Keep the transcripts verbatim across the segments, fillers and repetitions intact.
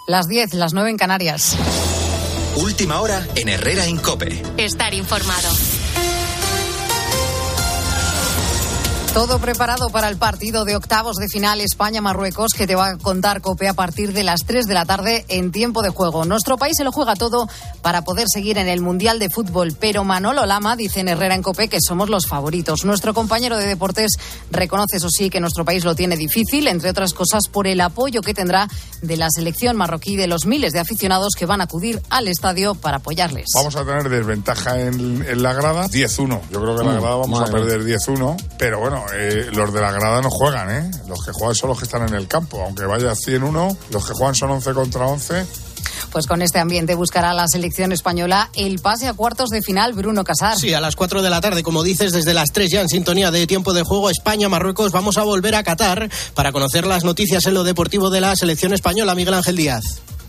Las diez, las nueve en Canarias. Última hora en Herrera en COPE. Estar informado. Todo preparado para el partido de octavos de final España-Marruecos, que te va a contar COPE a partir de las tres de la tarde en tiempo de juego. Nuestro país se lo juega todo para poder seguir en el Mundial de Fútbol, pero Manolo Lama dice en Herrera en COPE que somos los favoritos. Nuestro compañero de deportes reconoce, eso sí, que nuestro país lo tiene difícil, entre otras cosas por el apoyo que tendrá de la selección marroquí, de los miles de aficionados que van a acudir al estadio para apoyarles. Vamos a tener desventaja en, en la grada, diez uno. Yo creo que en la grada vamos Madre. a perder diez uno, pero bueno, Eh, los de la grada no juegan, ¿eh? Los que juegan son los que están en el campo. Aunque vaya cien uno, los que juegan son once contra once. Pues con este ambiente buscará la selección española el pase a cuartos de final. Bruno Casar. Sí, a las cuatro de la tarde, como dices, desde las tres ya en sintonía de tiempo de juego España-Marruecos. Vamos a volver a Qatar para conocer las noticias en lo deportivo de la selección española. Miguel Ángel Díaz.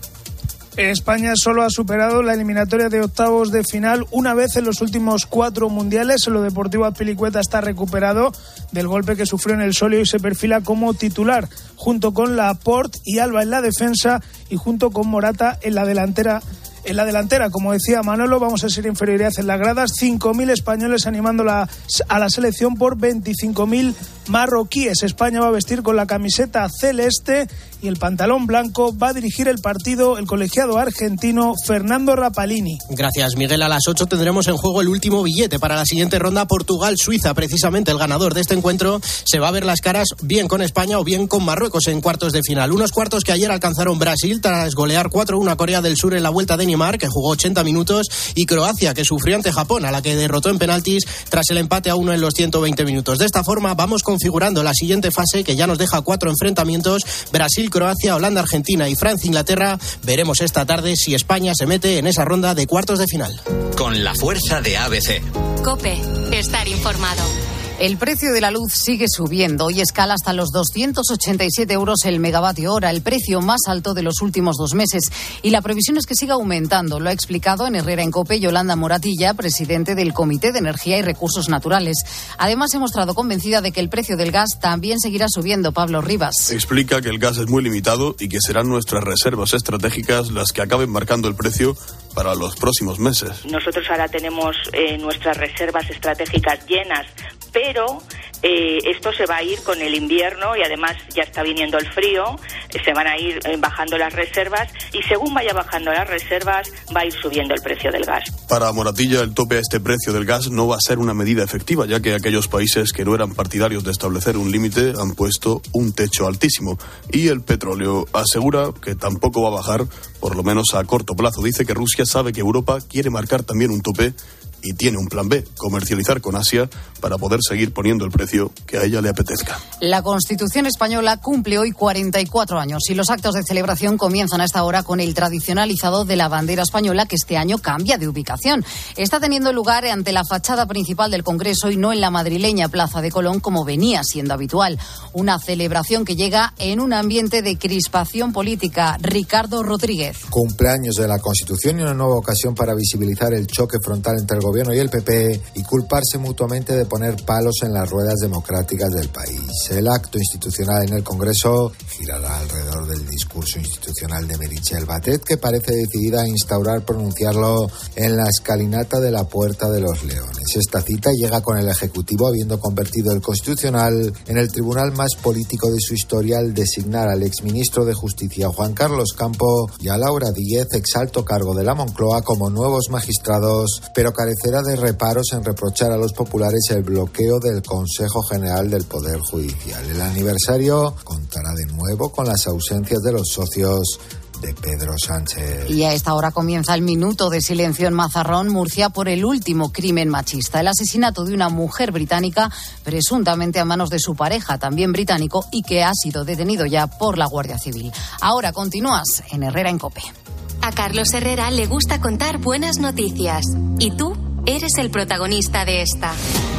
España solo ha superado la eliminatoria de octavos de final una vez en los últimos cuatro mundiales. En lo deportivo, Azpilicueta está recuperado del golpe que sufrió en el Solio y se perfila como titular, junto con Laporte y Alba en la defensa y junto con Morata en la delantera. En la delantera, como decía Manolo, vamos a ser inferioridad en las gradas. cinco mil españoles animando la, a la selección por veinticinco mil marroquíes. España va a vestir con la camiseta celeste y el pantalón blanco. Va a dirigir el partido el colegiado argentino Fernando Rapalini. Gracias, Miguel. A las ocho tendremos en juego el último billete para la siguiente ronda, Portugal-Suiza. Precisamente el ganador de este encuentro se va a ver las caras bien con España o bien con Marruecos en cuartos de final. Unos cuartos que ayer alcanzaron Brasil tras golear cuatro uno a Corea del Sur en la vuelta de Neymar, que jugó ochenta minutos, y Croacia, que sufrió ante Japón, a la que derrotó en penaltis tras el empate a uno en los ciento veinte minutos. De esta forma vamos configurando la siguiente fase, que ya nos deja cuatro enfrentamientos: Brasil, Croacia, Holanda, Argentina y Francia, Inglaterra. Veremos esta tarde si España se mete en esa ronda de cuartos de final. Con la fuerza de A B C. COPE, estar informado. El precio de la luz sigue subiendo y escala hasta los doscientos ochenta y siete euros el megavatio hora, el precio más alto de los últimos dos meses. Y la previsión es que siga aumentando. Lo ha explicado en Herrera en COPE Yolanda Moratilla, presidente del Comité de Energía y Recursos Naturales. Además, se ha mostrado convencida de que el precio del gas también seguirá subiendo. Pablo Rivas. Explica que el gas es muy limitado y que serán nuestras reservas estratégicas las que acaben marcando el precio para los próximos meses. Nosotros ahora tenemos eh, nuestras reservas estratégicas llenas, pero eh, esto se va a ir con el invierno y además ya está viniendo el frío, eh, se van a ir eh, bajando las reservas y según vaya bajando las reservas va a ir subiendo el precio del gas. Para Moratilla, el tope a este precio del gas no va a ser una medida efectiva, ya que aquellos países que no eran partidarios de establecer un límite han puesto un techo altísimo. Y el petróleo asegura que tampoco va a bajar, por lo menos a corto plazo. Dice que Rusia sabe que Europa quiere marcar también un tope y tiene un plan B, comercializar con Asia para poder seguir poniendo el precio que a ella le apetezca. La Constitución española cumple hoy cuarenta y cuatro años y los actos de celebración comienzan a esta hora con el tradicional izado de la bandera española, que este año cambia de ubicación. Está teniendo lugar ante la fachada principal del Congreso y no en la madrileña Plaza de Colón, como venía siendo habitual. Una celebración que llega en un ambiente de crispación política. Ricardo Rodríguez. Cumpleaños de la Constitución y una nueva ocasión para visibilizar el choque frontal entre el Gobierno y el P P y culparse mutuamente de poner palos en las ruedas democráticas del país. El acto institucional en el Congreso girará alrededor del discurso institucional de Meritxell Batet, que parece decidida a instaurar pronunciarlo en la escalinata de la Puerta de los Leones. Esta cita llega con el Ejecutivo habiendo convertido el Constitucional en el tribunal más político de su historia al designar al exministro de Justicia Juan Carlos Campo y a Laura Díez, exalto cargo de la Moncloa, como nuevos magistrados, pero carecerá de reparos en reprochar a los populares el bloqueo del Consejo General del Poder Judicial. El aniversario contará de nuevo con las ausencias de los socios de Pedro Sánchez. Y a esta hora comienza el minuto de silencio en Mazarrón, Murcia, por el último crimen machista, el asesinato de una mujer británica presuntamente a manos de su pareja, también británico, y que ha sido detenido ya por la Guardia Civil. Ahora continúas en Herrera en COPE. A Carlos Herrera le gusta contar buenas noticias y tú eres el protagonista de esta.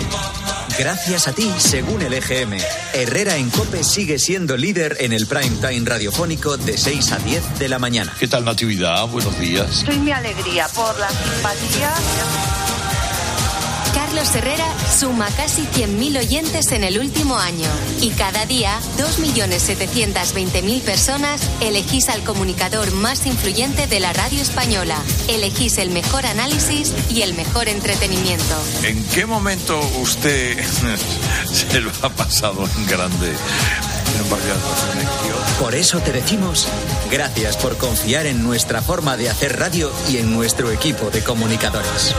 Gracias a ti, según el E G M, Herrera en COPE sigue siendo líder en el prime time radiofónico de seis a diez de la mañana. ¿Qué tal, Natividad? Buenos días. Soy mi alegría por la simpatía. Carlos Herrera suma casi cien mil oyentes en el último año. Y cada día, dos millones setecientos veinte mil personas elegís al comunicador más influyente de la radio española. Elegís el mejor análisis y el mejor entretenimiento. ¿En qué momento usted se lo ha pasado en grande? Por eso te decimos gracias por confiar en nuestra forma de hacer radio y en nuestro equipo de comunicadores.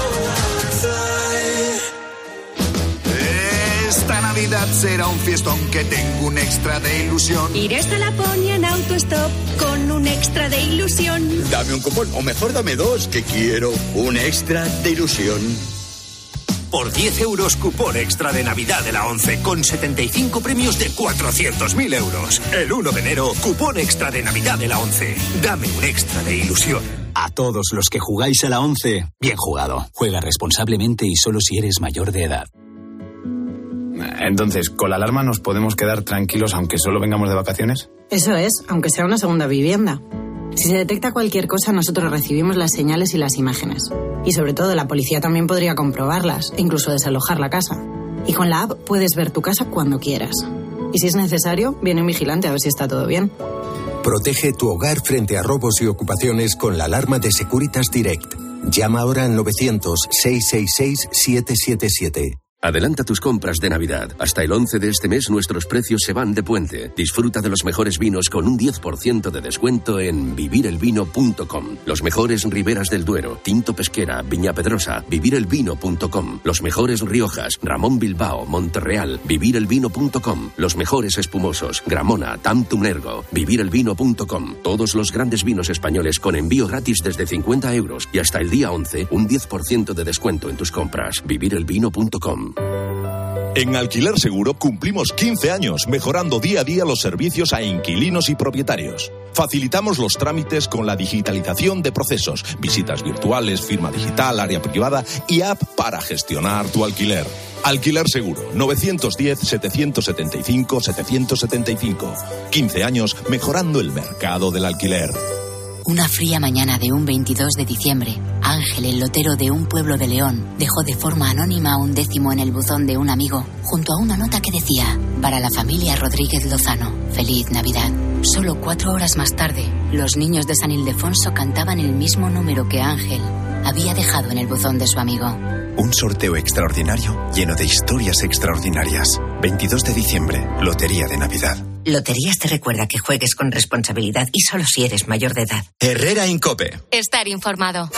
Esta Navidad será un fiestón, que tengo un extra de ilusión. Iré hasta Laponia en autostop con un extra de ilusión. Dame un cupón, o mejor dame dos, que quiero un extra de ilusión. Por diez euros, cupón extra de Navidad de la ONCE, con setenta y cinco premios de cuatrocientos mil euros. El uno de enero, cupón extra de Navidad de la ONCE. Dame un extra de ilusión. A todos los que jugáis a la ONCE, bien jugado. Juega responsablemente y solo si eres mayor de edad. Entonces, ¿con la alarma nos podemos quedar tranquilos aunque solo vengamos de vacaciones? Eso es, aunque sea una segunda vivienda. Si se detecta cualquier cosa, nosotros recibimos las señales y las imágenes. Y sobre todo, la policía también podría comprobarlas e incluso desalojar la casa. Y con la app puedes ver tu casa cuando quieras. Y si es necesario, viene un vigilante a ver si está todo bien. Protege tu hogar frente a robos y ocupaciones con la alarma de Securitas Direct. Llama ahora al novecientos, seiscientos sesenta y seis, setecientos setenta y siete. Adelanta tus compras de Navidad. Hasta el once de este mes nuestros precios se van de puente. Disfruta de los mejores vinos con un diez por ciento de descuento en vivir el vino punto com. Los mejores Riberas del Duero, Tinto Pesquera, Viña Pedrosa, vivir el vino punto com. Los mejores Riojas, Ramón Bilbao, Monterreal, vivir el vino punto com. Los mejores espumosos, Gramona, Tantum Ergo, vivir el vino punto com. Todos los grandes vinos españoles con envío gratis desde cincuenta euros y hasta el día once un diez por ciento de descuento en tus compras. vivir el vino punto com. En Alquiler Seguro cumplimos quince años mejorando día a día los servicios a inquilinos y propietarios. Facilitamos los trámites con la digitalización de procesos, visitas virtuales, firma digital, área privada y app para gestionar tu alquiler. Alquiler Seguro, novecientos diez, setecientos setenta y cinco, setecientos setenta y cinco. quince años mejorando el mercado del alquiler. Una fría mañana de un veintidós de diciembre, Ángel, el lotero de un pueblo de León, dejó de forma anónima un décimo en el buzón de un amigo, junto a una nota que decía: para la familia Rodríguez Lozano, feliz Navidad. Solo cuatro horas más tarde, los niños de San Ildefonso cantaban el mismo número que Ángel había dejado en el buzón de su amigo. Un sorteo extraordinario lleno de historias extraordinarias. veintidós de diciembre, Lotería de Navidad. Loterías te recuerda que juegues con responsabilidad y solo si eres mayor de edad. Herrera en COPE. Estar informado.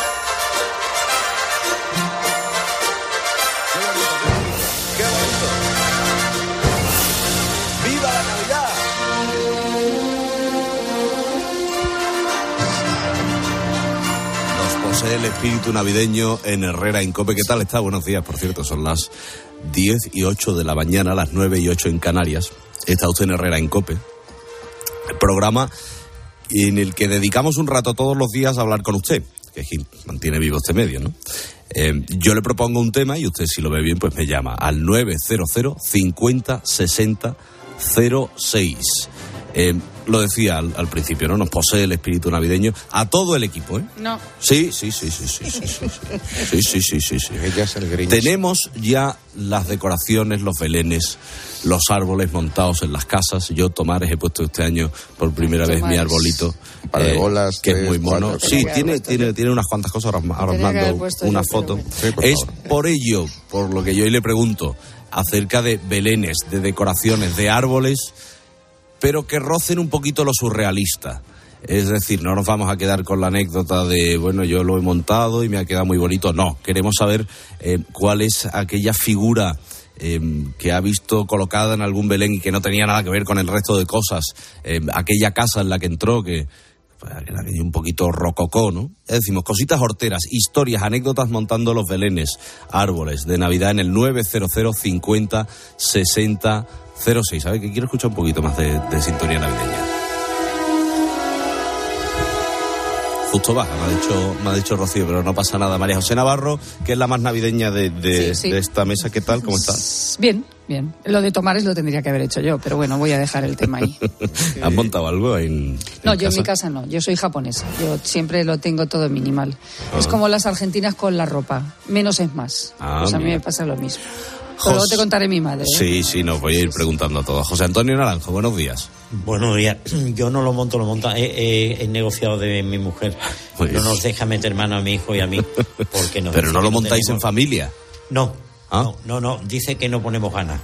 ¡Viva la Navidad! Nos posee el espíritu navideño en Herrera en COPE. ¿Qué tal está? Buenos días, por cierto, son las diez y ocho de la mañana, las nueve y ocho en Canarias. Está usted en Herrera en COPE, el programa en el que dedicamos un rato todos los días a hablar con usted, que es quien mantiene vivo este medio, ¿no? Eh, yo le propongo un tema y usted, si lo ve bien, pues me llama al nueve cero cero, cincuenta, sesenta, cero seis. Eh, lo decía al, al principio, ¿no? Nos posee el espíritu navideño a todo el equipo, ¿eh? No. Sí, sí, sí, sí, sí, sí, sí, sí, sí, sí, sí, sí, sí. Ella es el Grinch. Tenemos ya las decoraciones, los belenes, los árboles montados en las casas. Yo, Tomares, he puesto este año por primera vez mi arbolito. Un par de bolas, eh, que tres, es muy mono. cuatro, sí, pero tiene, tiene, tiene unas cuantas cosas. Ahora, ahora os mando una foto. Sí, por es favor. por ello, por lo que yo hoy le pregunto, acerca de belenes, de decoraciones, de árboles, pero que rocen un poquito lo surrealista. Es decir, no nos vamos a quedar con la anécdota de, bueno, yo lo he montado y me ha quedado muy bonito. No, queremos saber eh, cuál es aquella figura eh, que ha visto colocada en algún Belén y que no tenía nada que ver con el resto de cosas. Eh, aquella casa en la que entró, que era un poquito rococó, ¿no? Es decimos, cositas horteras, historias, anécdotas montando los belenes, árboles de Navidad en el nueve cero cero, cincuenta, sesenta, cero seis. ¿Sabes? Que quiero escuchar un poquito más de, de sintonía navideña. justo baja, me ha dicho, me ha dicho Rocío, pero no pasa nada. María José Navarro, que es la más navideña de, de, sí, sí. de esta mesa, ¿qué tal? ¿Cómo estás? Bien, bien. Lo de Tomares lo tendría que haber hecho yo, pero bueno, voy a dejar el tema ahí. ¿Has montado algo en, en No, yo casa? en mi casa no, yo soy japonesa, yo siempre lo tengo todo minimal. Ah. Es como las argentinas con la ropa, menos es más. Ah, pues a mira. mí me pasa lo mismo. Pero luego te contaré mi madre. ¿eh? Sí, sí, nos voy a ir preguntando a todos. José Antonio Naranjo, buenos días. Buenos días. Yo no lo monto, lo monta. He, he, he negociado de mi mujer. Pues no nos deja meter mano a mi hijo y a mí. Porque nos Pero no lo no montáis tenemos... en familia. No, ¿Ah? no, no, no. Dice que no ponemos ganas.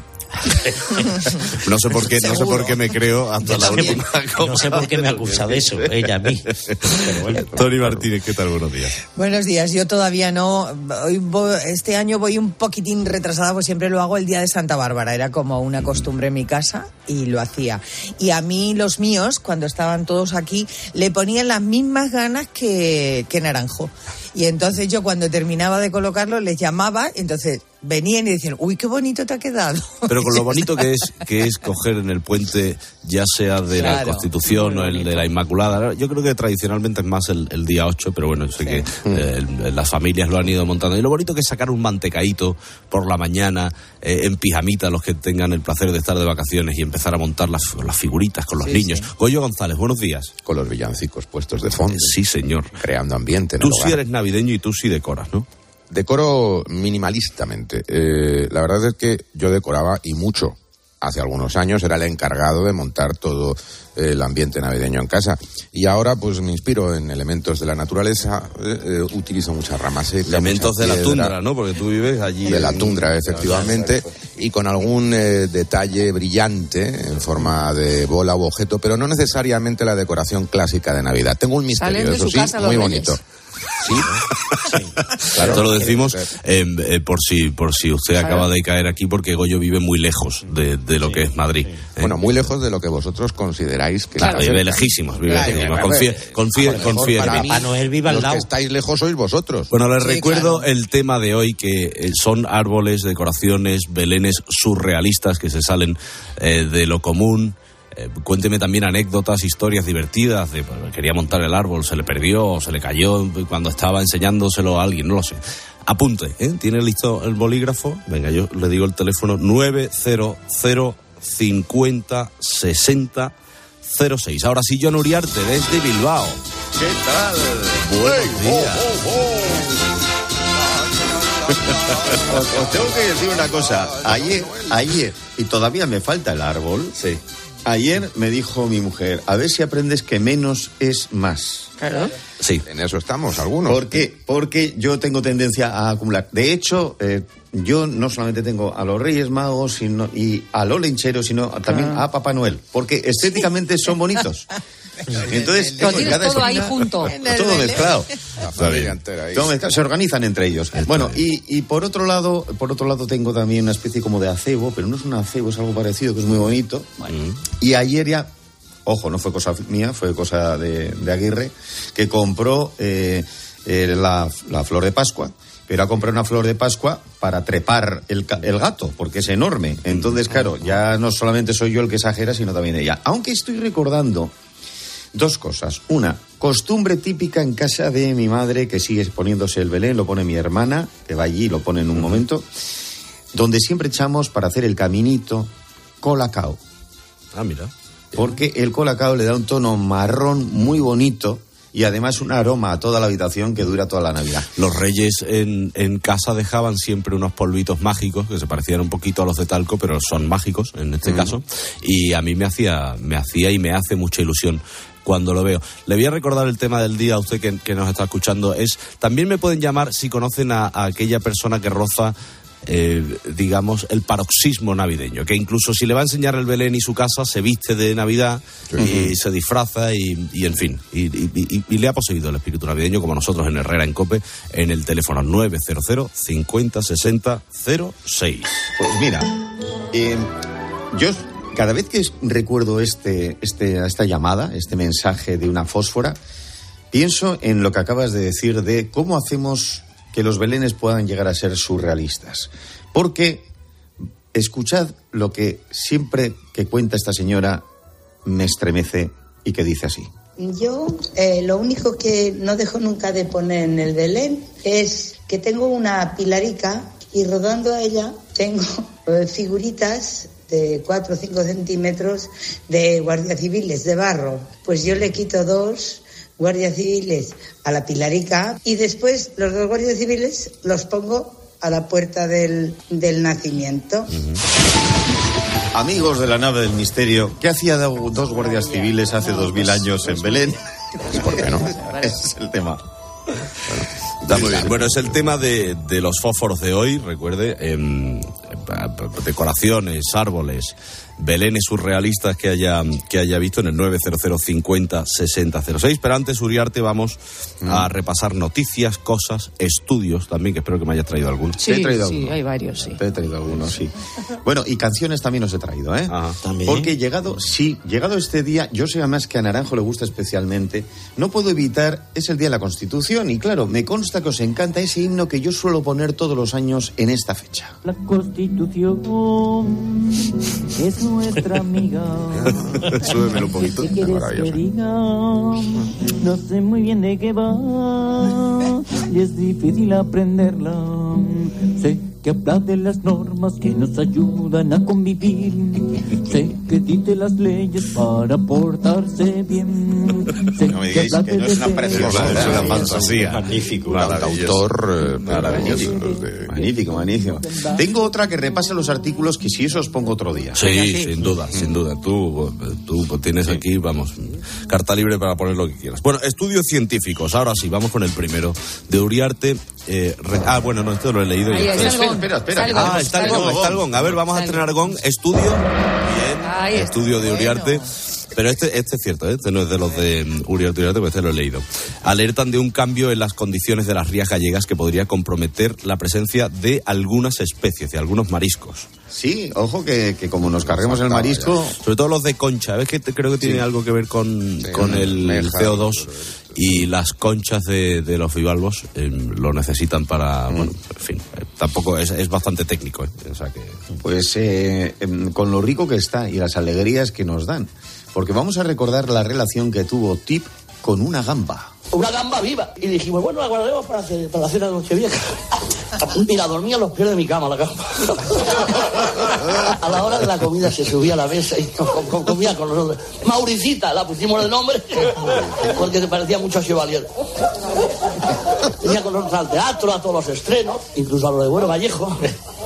No sé por qué, no sé por qué me creo hasta no la sé última. Por, no sé por qué me acusa de eso, ella a mí. Pero bueno, Tony Martínez, ¿qué tal? Buenos días. Buenos días, yo todavía no. Hoy voy, este año voy un poquitín retrasada, pues siempre lo hago el día de Santa Bárbara. Era como una costumbre en mi casa y lo hacía. Y a mí, los míos, cuando estaban todos aquí, le ponían las mismas ganas que, que Naranjo. Y entonces yo, cuando terminaba de colocarlo, les llamaba, entonces venían y decían, uy, qué bonito te ha quedado. Pero con lo bonito que es que es coger en el puente, ya sea de claro, la Constitución o el de la Inmaculada. Yo creo que tradicionalmente es más el, el día ocho, pero bueno, sé sí. que eh, las familias lo han ido montando. Y lo bonito que es sacar un mantecaíto por la mañana, eh, en pijamita, los que tengan el placer de estar de vacaciones y empezar a montar las, las figuritas con los sí, niños. Sí. Goyo González, buenos días. Con los villancicos puestos de fondo. Sí, señor. Creando ambiente en Tú el sí hogar. eres navideño y tú sí decoras, ¿no? Decoro minimalistamente. Eh, la verdad es que yo decoraba y mucho. Hace algunos años era el encargado de montar todo el ambiente navideño en casa. Y ahora pues me inspiro en elementos de la naturaleza, eh, eh, utilizo muchas ramas secas. Elementos de la tundra, ¿no? Porque tú vives allí. De en... la tundra, efectivamente. Y con algún eh, detalle brillante en forma de bola u objeto, pero no necesariamente la decoración clásica de Navidad. Tengo un misterio, eso sí, muy bonito. Sí, sí, claro. Esto lo decimos eh, eh, por si por si usted acaba de caer aquí, porque Goyo vive muy lejos de, de lo sí, que es Madrid. Sí. ¿eh? Bueno, muy lejos de lo que vosotros consideráis que claro, vive lejísimos, vive claro, lejísimos. Confíe, confíe, ah, confíe. Para mí, Papá Noel vive al lado. Los que estáis lejos sois vosotros. Bueno, les sí, recuerdo claro. el tema de hoy, que son árboles, decoraciones, belenes surrealistas que se salen eh, de lo común. Eh, cuénteme también anécdotas, historias divertidas de pues, quería montar el árbol, se le perdió o se le cayó cuando estaba enseñándoselo a alguien, no lo sé. Apunte, ¿eh? ¿Tiene listo el bolígrafo? Venga, yo le digo el teléfono nueve cero cero cincuenta sesenta cero seis. Ahora sí, John Uriarte, desde Bilbao. ¿Qué tal? Buenos días. Oh, oh, oh. os, os tengo que decir una cosa. Ayer, ayer, y todavía me falta el árbol. Sí. Ayer me dijo mi mujer, a ver si aprendes que menos es más. Claro. Sí, en eso estamos algunos. ¿Por qué? Porque yo tengo tendencia a acumular. De hecho, eh, yo no solamente tengo a los Reyes Magos sino, y a los lencheros, sino también ah. a Papá Noel, porque estéticamente son bonitos. Entonces, lo tienes todo esquina, ahí junto. Todo mezclado. La familia entera ahí. Todo mezclado. Se organizan entre ellos. Bueno, y, y por otro lado, por otro lado tengo también una especie como de acebo, pero no es un acebo, es algo parecido, que es muy bonito. Bueno, y ayer ya, ojo, no fue cosa mía, fue cosa de, de Aguirre, que compró eh, eh, la, la flor de Pascua. Pero ha comprado una flor de Pascua para trepar el, el gato, porque es enorme. Entonces, claro, ya no solamente soy yo el que exagera, sino también ella. Aunque estoy recordando dos cosas. Una, costumbre típica en casa de mi madre, que sigue poniéndose el Belén, lo pone mi hermana, que va allí y lo pone en un momento, donde siempre echamos para hacer el caminito colacao. Ah, mira. Porque el colacao le da un tono marrón muy bonito y además un aroma a toda la habitación que dura toda la Navidad. Los reyes en, en casa dejaban siempre unos polvitos mágicos que se parecían un poquito a los de talco, pero son mágicos en este mm. caso, y a mí me hacía, me hacía y me hace mucha ilusión cuando lo veo. Le voy a recordar el tema del día a usted que, que nos está escuchando. Es, también me pueden llamar si conocen a, a aquella persona que roza Eh, digamos, el paroxismo navideño, que incluso si le va a enseñar el Belén y su casa, se viste de Navidad sí. y se disfraza y, y en fin, y, y, y, y le ha poseído el espíritu navideño, como nosotros en Herrera en Cope, en el teléfono nueve cero cero cincuenta sesenta cero seis. Pues mira, eh, yo cada vez que recuerdo este, este, esta llamada, este mensaje de una fósfora, pienso en lo que acabas de decir de cómo hacemos que los belenes puedan llegar a ser surrealistas. Porque, escuchad lo que siempre que cuenta esta señora me estremece y que dice así. Yo eh, lo único que no dejo nunca de poner en el Belén es que tengo una pilarica y rodando a ella tengo eh, figuritas de cuatro o cinco centímetros de guardias civiles de barro. Pues yo le quito dos guardias civiles a la pilarica y después los dos guardias civiles los pongo a la puerta del, del nacimiento. Uh-huh. Amigos de la nave del misterio, ¿qué hacía dos guardias civiles hace dos mil años en Belén? ¿Por qué no? Ese es el tema. Está muy bien. Bueno, es el tema de, de los fósforos de hoy, recuerde, eh, decoraciones, árboles, belenes surrealistas que haya que haya visto en el nueve cero cero cincuenta sesenta cero seis. Pero antes, Uriarte, vamos mm. a repasar noticias, cosas, estudios también, que espero que me hayas traído algunos. Sí, he traído sí, alguno. Hay varios, sí. Te he traído algunos, sí. Bueno, y canciones también os he traído, ¿eh? Ah, también. Porque llegado, sí, llegado este día, yo sé además que a Naranjo le gusta especialmente, no puedo evitar, es el Día de la Constitución, y claro, me consta que os encanta ese himno que yo suelo poner todos los años en esta fecha. La Constitución es nuestra amiga. Súbemelo un poquito. ¿Qué quieres que diga? No sé muy bien de qué va y es difícil aprenderla. Sé que habla de las normas que nos ayudan a convivir. Sé que dice las leyes para portarse bien. Sé no me digáis que, que no es una preciosa, es una fantasía. Magnífico, un autor maravilloso. Magnífico, magnífico. Tengo otra que repasa los artículos que si eso os pongo otro día. Sí, sí, sin duda, sin duda. Tú, tú tienes aquí, vamos, carta libre para poner lo que quieras. Bueno, estudios científicos. Ahora sí, vamos con el primero de Uriarte. Eh, re... Ah, bueno, no, esto lo he leído. Ahí, ya. espera, espera, espera. Ah, está el gong, está el gong. A ver, vamos a estrenar gong. Estudio. Bien. Ahí estudio de Uriarte. Pero este, este es cierto, ¿eh? Este no es de los de Uriarte Uriarte, porque este lo he leído. Alertan de un cambio en las condiciones de las rías gallegas que podría comprometer la presencia de algunas especies, de algunos mariscos. Sí, ojo que, que como nos carguemos el marisco... Sobre todo los de concha, ¿ves que te, creo que tiene sí. algo que ver con, sí, con el meja, C O dos? Y las conchas de, de los bivalvos eh, lo necesitan para... Mm. Bueno, en fin, eh, tampoco es, es bastante técnico, ¿eh? O sea que... Pues eh, eh, con lo rico que está y las alegrías que nos dan. Porque vamos a recordar la relación que tuvo Tip con una gamba. Una gamba viva. Y dijimos, bueno, la guardaremos para, hacer, para la cena de Nochevieja. Mira, dormía en los pies de mi cama la gamba. A la hora de la comida se subía a la mesa y comía con nosotros. Mauricita, la pusimos el nombre porque te parecía mucho a Chevalier. Tenía con nosotros al teatro, a todos los estrenos, incluso a lo de Bueno Vallejo.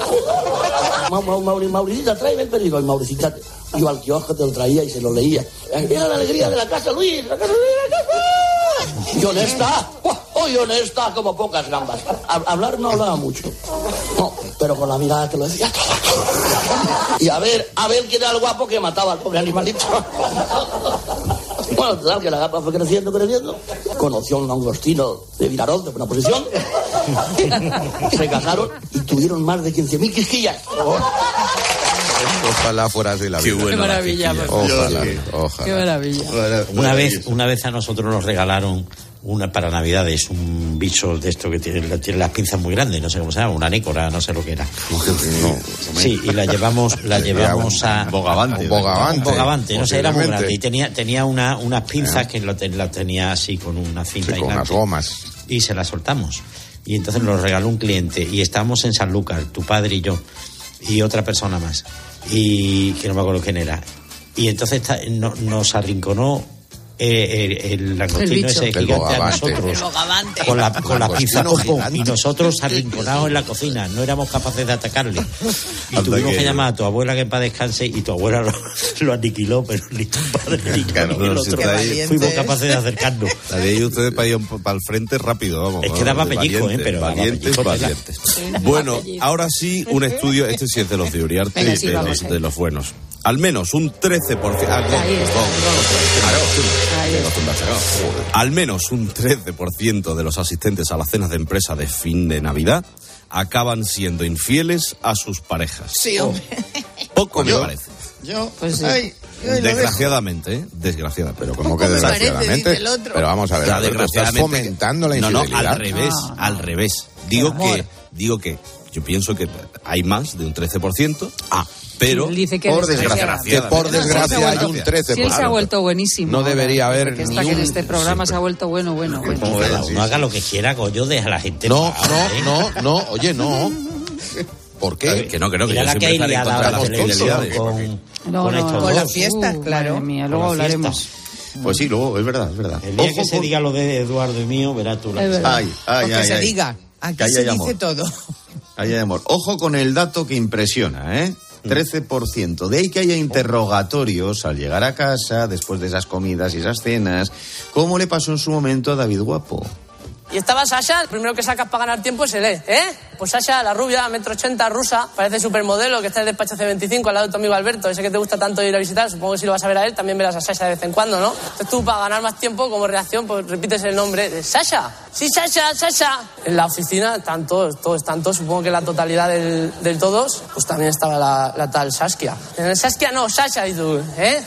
Mauricita, tráeme el periódico. Y Mauricita iba al kiosco, te lo traía y se lo leía. Era la alegría de la casa, Luis, la casa, Luis, la casa. Y honesta, hoy honesta como pocas gambas. Hablar no hablaba mucho, no, pero con la mirada te lo decía todo. Y a ver, a ver quién era el guapo que mataba al pobre animalito. Bueno, total, que la gamba fue creciendo, creciendo. Conoció a un langostino de Virarol, de buena posición. Se casaron y tuvieron más de quince mil quisquillas. Ojalá fuera así la vida. Qué maravilla. Ojalá, ojalá. Qué maravilla. Una vez, una vez a nosotros nos regalaron una para Navidades, un bicho de esto que tiene, tiene las pinzas muy grandes, no sé cómo se llama, una nécora, no sé lo que era. No, sí, y la llevamos, la llevamos a Bogavante, Bogavante, Bogavante, no sé, era muy grande y tenía, tenía una, unas pinzas que lo, la tenía así con una cinta sí, con unas gomas y se la soltamos. Y entonces nos regaló un cliente y estábamos en Sanlúcar, tu padre y yo y otra persona más y que no me acuerdo quién era. Y entonces está, no, nos arrinconó Eh, el, el langostino ese gigante a nosotros con la, con la pinza popo y nosotros arrinconados en la cocina no éramos capaces de atacarle y Anda tuvimos que... que llamar a tu abuela que en paz descanse y tu abuela lo, lo aniquiló pero ni tu padre ni claro, no, el otro si fuimos capaces de acercarnos. Ahí ustedes para ir para el frente rápido, vamos. Es que daba pellizco, eh, pero valientes, valientes. Bueno, ahora sí un estudio, este sí es de los de Uriarte, Venga, sí, de, los, de los buenos. Al menos un trece por ciento. Al menos un trece por ciento de los asistentes a las cenas de empresa de fin de Navidad acaban siendo infieles a sus parejas. Sí, hombre. Poco me yo, parece. Yo, pues sí. Ay, desgraciadamente, ¿eh? Desgraciadamente. Pero ¿cómo que desgraciadamente? Parece, pero vamos a ver, ya, desgraciadamente, estás fomentando la infidelidad. No, no, al revés, ah, al revés. Digo que, digo que yo pienso que hay más de un trece por ciento. Ah, pero Sí, dice que por desgracia- desgracia, que por desgracia hay un trece Sí, él se ha vuelto buenísimo. No debería ahora. haber Que ni está que en un- este programa se ha vuelto bueno, bueno, bueno. Que cada uno haga lo que quiera, coño, deja a la gente. No, pagar, ¿eh? no, no, no, oye, no. ¿Por qué? Que no, que no, que Mira yo la que siempre hay estaré en liada contra de ahora las con esto, infidelidades. con, No, con no, estos con dos. las fiestas, Uh, claro. Madre mía, Con luego las hablaremos. fiestas. Pues sí, luego, es verdad, es verdad. El día Ojo que se con- diga lo de Eduardo y mío, verás tú. La Es verdad. Ay, ay, O que ay, se ay. diga. Aquí Que ahí se hay dice amor. todo. Ahí hay amor. Ojo con el dato que impresiona, ¿eh? trece por ciento. De ahí que haya interrogatorios al llegar a casa, después de esas comidas y esas cenas, como le pasó en su momento a David Guapo. Y estaba Sasha, el primero que sacas para ganar tiempo es el E, ¿eh? Pues Sasha, la rubia, metro ochenta, rusa, parece supermodelo, que está en el despacho C veinticinco al lado de tu amigo Alberto, ese que te gusta tanto ir a visitar, supongo que si lo vas a ver a él, también verás a Sasha de vez en cuando, ¿no? Entonces tú, para ganar más tiempo, como reacción, pues repites el nombre de Sasha. Sí, Sasha, Sasha. En la oficina están todos, todos están todos, supongo que la totalidad del, del todos, pues también estaba la, la tal Saskia. En el Saskia no, Sasha, y tú, ¿eh?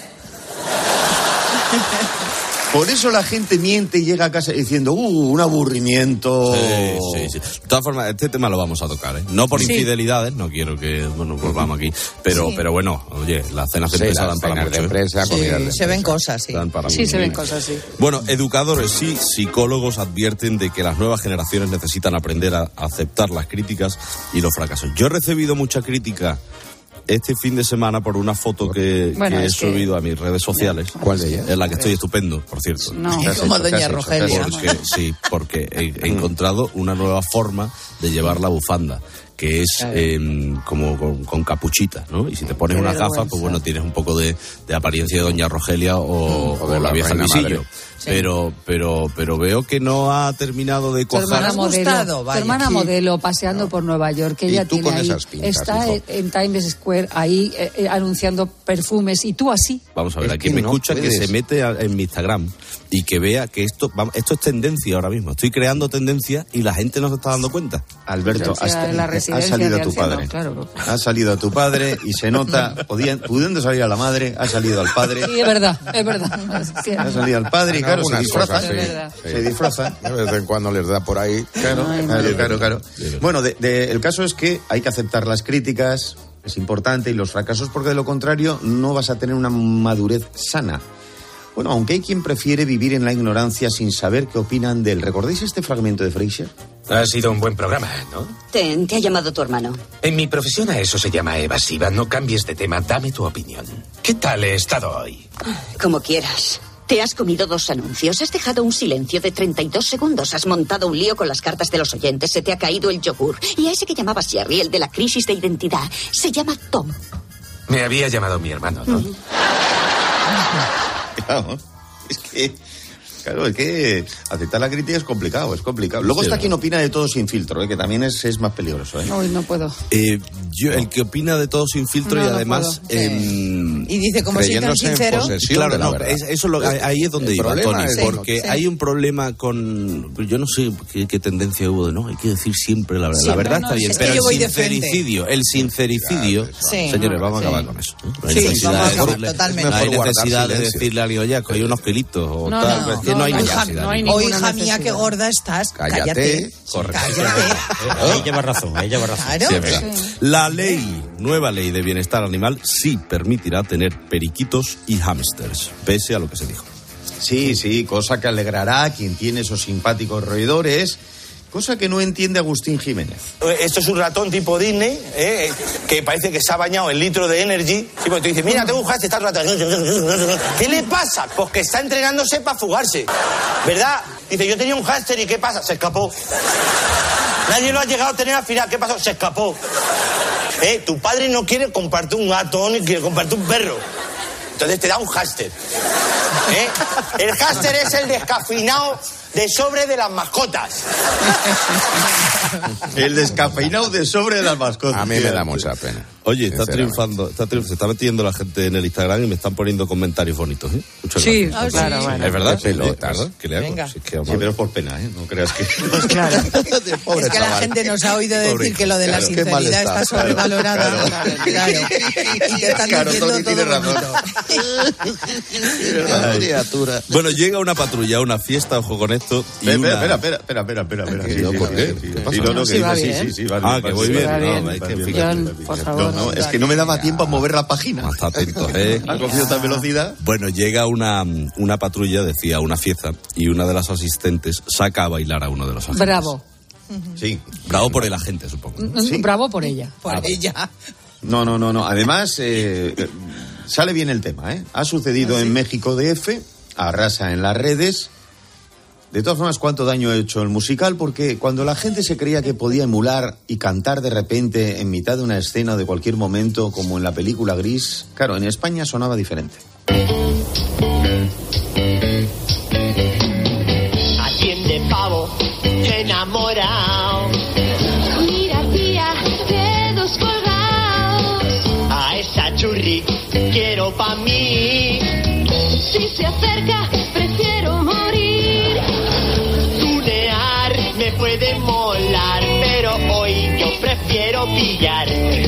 Por eso la gente miente y llega a casa diciendo, uh, un aburrimiento. Sí, sí, sí. De todas formas, este tema lo vamos a tocar, ¿eh? No por Sí. infidelidades, no quiero que, bueno, volvamos aquí, pero, Sí. pero bueno, oye, las cenas de Sí, empresa las dan para cenas mucho, de ¿eh? empresa, comidas de Sí, se ven empresa. cosas, sí. Dan para Sí, mucho. se ven cosas, sí. Bueno, educadores sí, psicólogos advierten de que las nuevas generaciones necesitan aprender a aceptar las críticas y los fracasos. Yo he recibido mucha crítica este fin de semana por una foto que, Bueno, que he es que- subido a mis redes sociales. ¿Cuál de ellas? En la que estoy estupendo, por cierto. No. ¿Qué has Como hecho? ¿Qué doña has hecho? Rogelia. ¿Qué has hecho? Porque, sí, porque he, he encontrado una nueva forma de llevar la bufanda, que es eh, como con, con capuchita, ¿no? Y si te pones Qué una vergüenza. gafa, pues bueno, tienes un poco de, de apariencia de doña Rogelia o, O de o la la vieja del reina visillo. madre. Pero, pero, pero veo que no ha terminado de Tu hermana cuajar. has modelo, gustado, tu vaya. hermana Sí. modelo paseando por Nueva York, que Y ella tú tiene con ahí, esas pintas, está hijo. en Times Square ahí eh, eh, anunciando perfumes y tú así. Vamos a ver, Es a quien que me no escucha puedes. que se mete a- en mi Instagram y que vea que esto, vamos, esto es tendencia ahora mismo. Estoy creando tendencia y la gente no se está dando cuenta. Alberto, O sea, has, en la has residencia salido a de tu ancianos, padre. claro. Ha salido a tu padre y se nota, podía- pudiendo salir a la madre, ha salido al padre. Sí, es verdad, es verdad. Es cierto. Ha salido al padre y En claro, se algunas disfraza. cosas, sí. Es verdad. Sí. Se disfraza. De vez en cuando les da por ahí. Claro, Ay, claro, madre. claro, claro. Bueno, de- de- el caso es que hay que aceptar las críticas, es importante, y los fracasos, porque de lo contrario no vas a tener una madurez sana. Bueno, aunque hay quien prefiere vivir en la ignorancia sin saber qué opinan de él. ¿Recordáis este fragmento de Frasier? Ha sido un buen programa, ¿no? Ten, te ha llamado tu hermano. En mi profesión a eso se llama evasiva. No cambies de tema, dame tu opinión. ¿Qué tal he estado hoy? Como quieras. Te has comido dos anuncios, has dejado un silencio de treinta y dos segundos, has montado un lío con las cartas de los oyentes, se te ha caído el yogur. Y a ese que llamabas Jerry, el de la crisis de identidad, se llama Tom. Me había llamado mi hermano, ¿no? Claro, es que... Claro, es que aceptar la crítica es complicado, es complicado. Luego Sí, está ¿no? quien opina de todo sin filtro, ¿eh? Que también es, es más peligroso, ¿eh? Hoy no puedo. Eh, yo, el que opina de todo sin filtro No, y no además... puedo. em, Y dice, como soy tan creyéndose en sincero... posesión Claro, de la no, verdad. es- eso es lo, ahí- ahí es donde El iba, problema Tony, es- porque sí. hay un problema con... Yo no sé qué, qué tendencia hubo de no, hay que decir siempre la verdad. La Siempre, verdad no, está bien, es que pero yo el voy de frente. sincericidio, el sincericidio... Sí. Señores, vamos Sí. a acabar con eso. ¿eh? No hay Sí, necesidad vamos a de acabar decirle- totalmente. No hay Mejor guardar necesidad de silencio. decirle a alguien, oye, que hay unos kilitos o No, tal. no, pues, que no, no, hay no, necesidad. no hay ninguna. O ninguna hija mía, necesidad. qué gorda estás. Cállate. Cállate. Correcto. Cállate. Ahí lleva razón, ahí lleva razón. Claro. Sí, es verdad. La ley, nueva ley de bienestar animal, sí permitirá tener periquitos y hámsters, pese a lo que se dijo. Sí, sí, cosa que alegrará a quien tiene esos simpáticos roedores, cosa que no entiende Agustín Jiménez. Esto es un ratón tipo Disney, ¿eh? Que parece que se ha bañado en litro de Energy. Sí, porque tú dices, mira, tengo un hámster, está el ratón. ¿Qué le pasa? Pues que está entrenándose para fugarse, ¿verdad? Dice, yo tenía un hámster y ¿qué pasa? Se escapó. Nadie lo ha llegado a tener al final. ¿Qué pasó? Se escapó. ¿Eh? Tu padre no quiere comprarte un gato ni quiere comprarte un perro. Entonces te da un hámster. ¿Eh? El hámster es el descafeinado de sobre de las mascotas. El descafeinado de sobre de las mascotas. A mí me da mucha pena. Oye, está Sinceramente. triunfando, está triunfando, se está metiendo la gente en el Instagram y me están poniendo comentarios bonitos, ¿eh? Muchas Sí, gracias. claro, bueno. Es verdad, Qué pelotas. ¿verdad? ¿Qué le hago? Venga. Si es que, vamos Sí, a ver. pero es por pena, ¿eh? No creas que... Claro. Pobre Es que la chaval. gente nos ha oído decir Pobre que lo de la claro, qué mal sinceridad está. está sobrevalorada. Claro, claro. Y te están Claro, diciendo Tony todo tiene razón. bonito. Ay, criatura. Bueno, llega una patrulla a una fiesta, ojo con esto. Y Espera, una... espera, espera, espera, espera, espera, espera. ¿Qué, Sí, no? sí, ¿Por sí, qué? sí, sí. ¿Qué pasa? Sí, no, no, Sí, que va dice, bien. sí, sí, sí, va Ah, bien, que va voy bien, bien. va No, bien, es que, va en bien, fin. va John, bien, va por bien. favor. no, es que no me daba tiempo a mover la página. Está atento, ¿eh? Ha cogido esta velocidad. Bueno, llega una, una patrulla, decía, a una fiesta, y una de las asistentes saca a bailar a uno de los agentes. Bravo. Sí. Bravo por el agente, supongo. Sí. Bravo por ella. Por Bravo. ella. No, no, no, no. Además, eh, sale bien el tema, ¿eh? Ha sucedido en México D F, arrasa en las redes. De todas formas, ¿cuánto daño ha hecho el musical? Porque cuando la gente se creía que podía emular y cantar de repente en mitad de una escena de cualquier momento, como en la película Gris, claro, en España sonaba diferente. Atiende, pavo, enamorado. Mira, tía, dedos colgados. A esa churri quiero pa' mí. Si se acerca, prefiero morir. Tunear me puede molar, pero hoy yo prefiero pillar.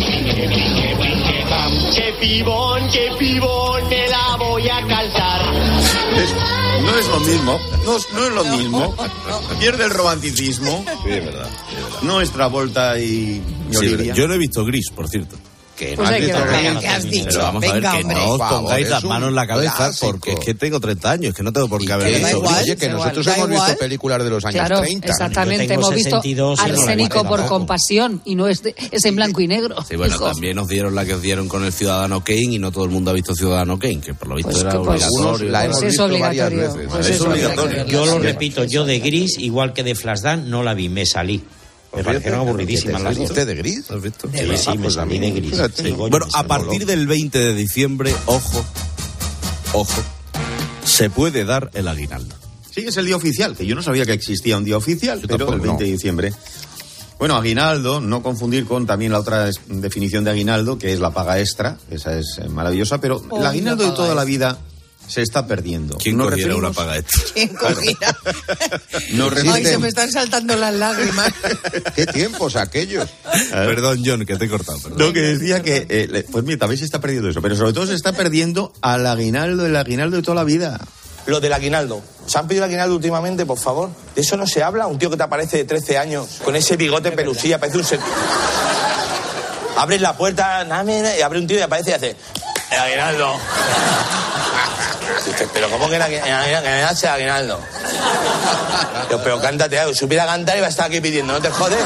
Che pibón, che pibón, me la voy a calzar. Es, no es lo mismo, no, no es lo mismo. Pierde el romanticismo. Sí, es verdad, es verdad. No es Travolta y, y Sí, Olivia. yo no he visto Gris, por cierto. Que Pues hay que visto ver, Gris. ¿qué has dicho? Pero vamos Venga, a ver, que hombre. no os Por favor, pongáis es las un manos en la cabeza, clásico. porque es que tengo treinta años, que no tengo por qué haber que da visto igual. Gris. Oye, que da nosotros igual. hemos Da igual. visto películas de los años Claro, treinta. exactamente. Yo tengo Hemos visto sesenta y dos y no la Arsénico recuerdo por tampoco. compasión y no es, de- es en blanco y negro. Sí, bueno, hijo. también nos dieron la que os dieron con el Ciudadano Kane y no todo el mundo ha visto Ciudadano Kane, que por lo visto Pues era que, pues, obligatorio. Algunos la hemos Pues es visto varias obligatorio. veces. Pues Es es obligatorio. obligatorio. Yo lo Sí. repito, yo de Gris, igual que de Flashdance, no la vi, me salí. Me parecieron aburridísimas las dos. ¿Usted de Gris? ¿Has visto? Sí, sí, me salí de Gris. Fíjate. Sí, coño, Bueno, me a salí. partir del veinte de diciembre, ojo, ojo, se puede dar el aguinaldo. Sí, es el día oficial, que yo no sabía que existía un día oficial, Yo pero tampoco, el veinte de diciembre. Bueno, aguinaldo, no confundir con también la otra es- definición de aguinaldo, que es la paga extra, esa es eh, maravillosa, pero Oh, el aguinaldo la de toda paga la vida se está perdiendo. ¿Quién Nos cogiera una referimos- paga extra? ¿Quién cogiera? Nos Ay, se referimos- me están saltando las lágrimas. ¿Qué tiempos aquellos? Perdón, John, que te he cortado. Perdón. Lo que decía que, eh, le- pues mira, también se está perdiendo eso, pero sobre todo se está perdiendo al aguinaldo, el aguinaldo de toda la vida. Lo del aguinaldo. ¿Se han pedido el aguinaldo últimamente, por favor? ¿De eso no se habla? Un tío que te aparece de trece años, con ese bigote pelusilla, parece un ser... Abres la puerta, name, y abre un tío y aparece y hace... El aguinaldo. Dices, pero ¿cómo que el aguinaldo? El aguinaldo, el aguinaldo. Pero, pero cántate algo. Si supiera cantar iba a estar aquí pidiendo, ¿no te jodes?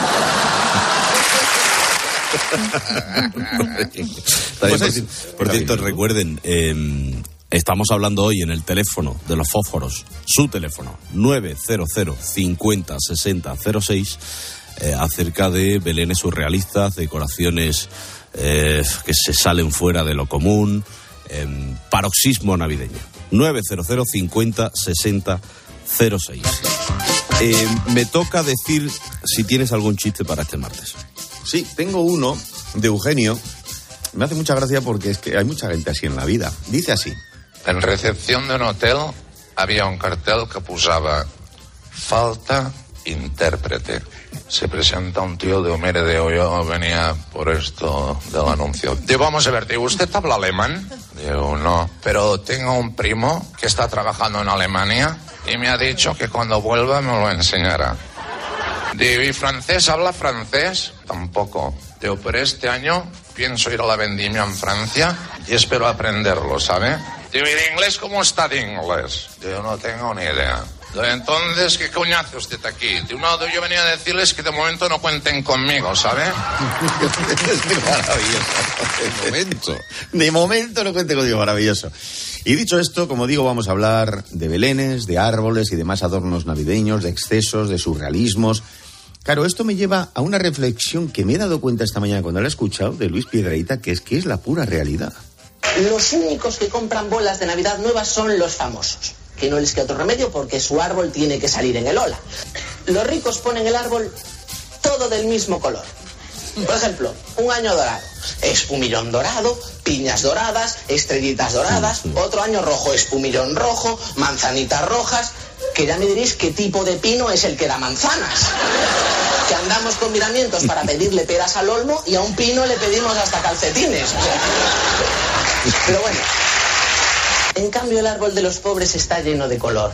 Está bien, por, ci- por cierto, recuerden, eh, estamos hablando hoy en el teléfono de los fósforos, su teléfono, nueve cero cero cincuenta sesenta cero seis, eh, acerca de belenes surrealistas, decoraciones eh, que se salen fuera de lo común, eh, paroxismo navideño. nueve cero cero cincuenta sesenta cero seis. Eh, me toca decir si tienes algún chiste para este martes. Sí, tengo uno de Eugenio. Me hace mucha gracia porque es que hay mucha gente así en la vida. Dice así. En recepción de un hotel había un cartel que posava falta intérprete. Se presenta un tío de Homere de Hoyo, venía por esto del anuncio. Digo, vamos a ver, digo, ¿usted habla alemán? Digo, no, pero tengo un primo que está trabajando en Alemania y me ha dicho que cuando vuelva me lo enseñará. Digo, ¿y francés? ¿Habla francés? Tampoco. Digo, pero este año pienso ir a la vendimia en Francia y espero aprenderlo, ¿sabe? Digo, ¿y de inglés cómo está de inglés? Digo, no tengo ni idea. Digo, entonces, ¿qué coño hace usted aquí? Digo, no, yo venía a decirles que de momento no cuenten conmigo, ¿sabe? Es maravilloso. De momento. De momento no cuente conmigo, maravilloso. Y dicho esto, como digo, vamos a hablar de belenes, de árboles y demás adornos navideños, de excesos, de surrealismos. Claro, esto me lleva a una reflexión que me he dado cuenta esta mañana cuando la he escuchado de Luis Piedrahita, que es que es la pura realidad. Los únicos que compran bolas de Navidad nuevas son los famosos, que no les queda otro remedio porque su árbol tiene que salir en el ola. Los ricos ponen el árbol todo del mismo color. Por ejemplo, un año dorado, espumillón dorado, piñas doradas, estrellitas doradas, otro año rojo, espumillón rojo, manzanitas rojas, que ya me diréis qué tipo de pino es el que da manzanas. Que andamos con miramientos para pedirle peras al olmo y a un pino le pedimos hasta calcetines. O sea, pero bueno, en cambio el árbol de los pobres está lleno de color.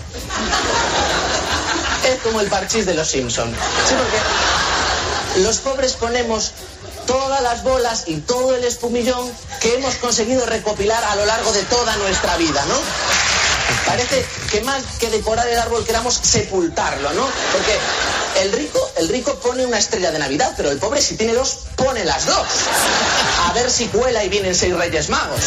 Es como el parchís de los Simpson. Sí, porque los pobres ponemos todas las bolas y todo el espumillón que hemos conseguido recopilar a lo largo de toda nuestra vida, ¿no? Parece que más que decorar el árbol queramos sepultarlo, ¿no? Porque el rico, el rico pone una estrella de Navidad, pero el pobre, si tiene dos, pone las dos. A ver si cuela y vienen seis Reyes Magos.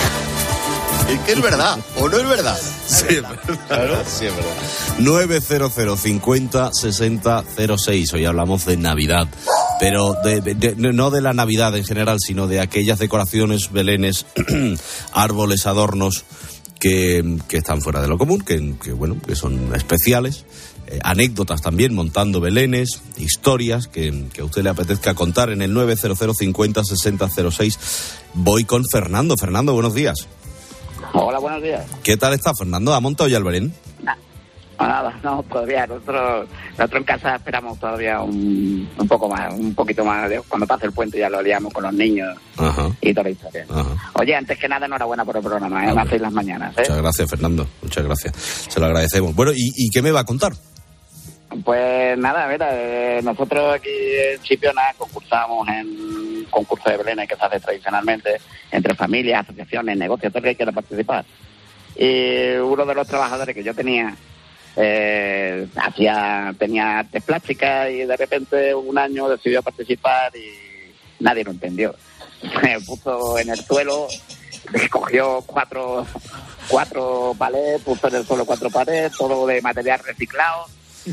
Es que es verdad, ¿o no es verdad? Sí, es verdad. Claro, sí, es verdad. nueve cero cero cincuenta sesenta cero seis. Hoy hablamos de Navidad, pero de, de, de, no de la Navidad en general, sino de aquellas decoraciones, belenes, árboles, adornos que, que están fuera de lo común, que, que bueno, que son especiales. Eh, anécdotas también, montando belenes, historias que, que a usted le apetezca contar en el nueve cero cero cincuenta sesenta cero seis. Voy con Fernando. Fernando, buenos días. Hola, buenos días. ¿Qué tal está, Fernando? ¿Ha montado ya el belén? No, nada, no, todavía. Nosotros, nosotros en casa esperamos todavía un, un poco más, un poquito más. De, cuando pase el puente ya lo liamos con los niños. Ajá. Y toda la historia. Ajá. Oye, antes que nada, enhorabuena por el programa, ¿eh? Me hacéis las mañanas, ¿eh? Muchas gracias, Fernando. Muchas gracias. Se lo agradecemos. Bueno, ¿y, y qué me va a contar? Pues nada, mira, eh, nosotros aquí en Chipiona concursamos en concurso de belenes que se hace tradicionalmente entre familias, asociaciones, negocios, todo el que quiera participar. Y uno de los trabajadores que yo tenía eh, hacía tenía artes plásticas y de repente un año decidió participar y nadie lo entendió. Me puso en el suelo, cogió cuatro, cuatro palés, puso en el suelo cuatro palés, todo de material reciclado.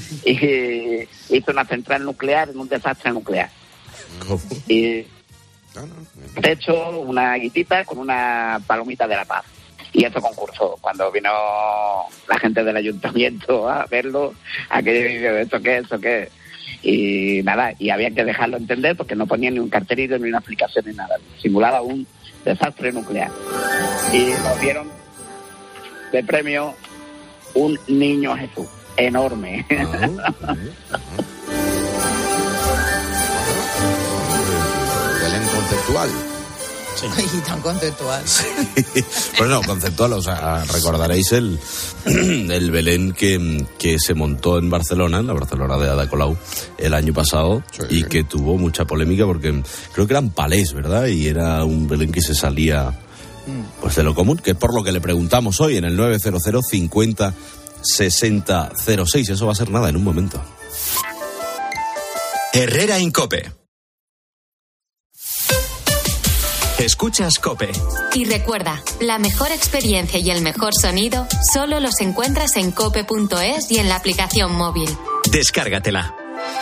Y hizo una central nuclear en un desastre nuclear. ¿Cómo? Y de hecho una guitita con una palomita de la paz. Y eso concurso. Cuando vino la gente del ayuntamiento a verlo, aquello dijo, ¿esto qué? ¿Esto qué? Y nada, y había que dejarlo entender porque no ponía ni un cartelito ni una explicación ni nada. Simulaba un desastre nuclear. Y nos dieron de premio un niño Jesús. Enorme. Uh-huh. Belén conceptual. Sí. Ay, tan conceptual. Sí. Bueno, conceptual, o sea, recordaréis el, el Belén que, que se montó en Barcelona, en la Barcelona de Ada Colau, el año pasado, sí. Y que tuvo mucha polémica porque creo que eran palés, ¿verdad? Y era un Belén que se salía pues de lo común, que es por lo que le preguntamos hoy en el nueve cero cero cincuenta sesenta cero seis. Eso va a ser nada en un momento. Herrera en COPE. Escuchas COPE. Y recuerda, la mejor experiencia y el mejor sonido solo los encuentras en cope punto es y en la aplicación móvil. Descárgatela.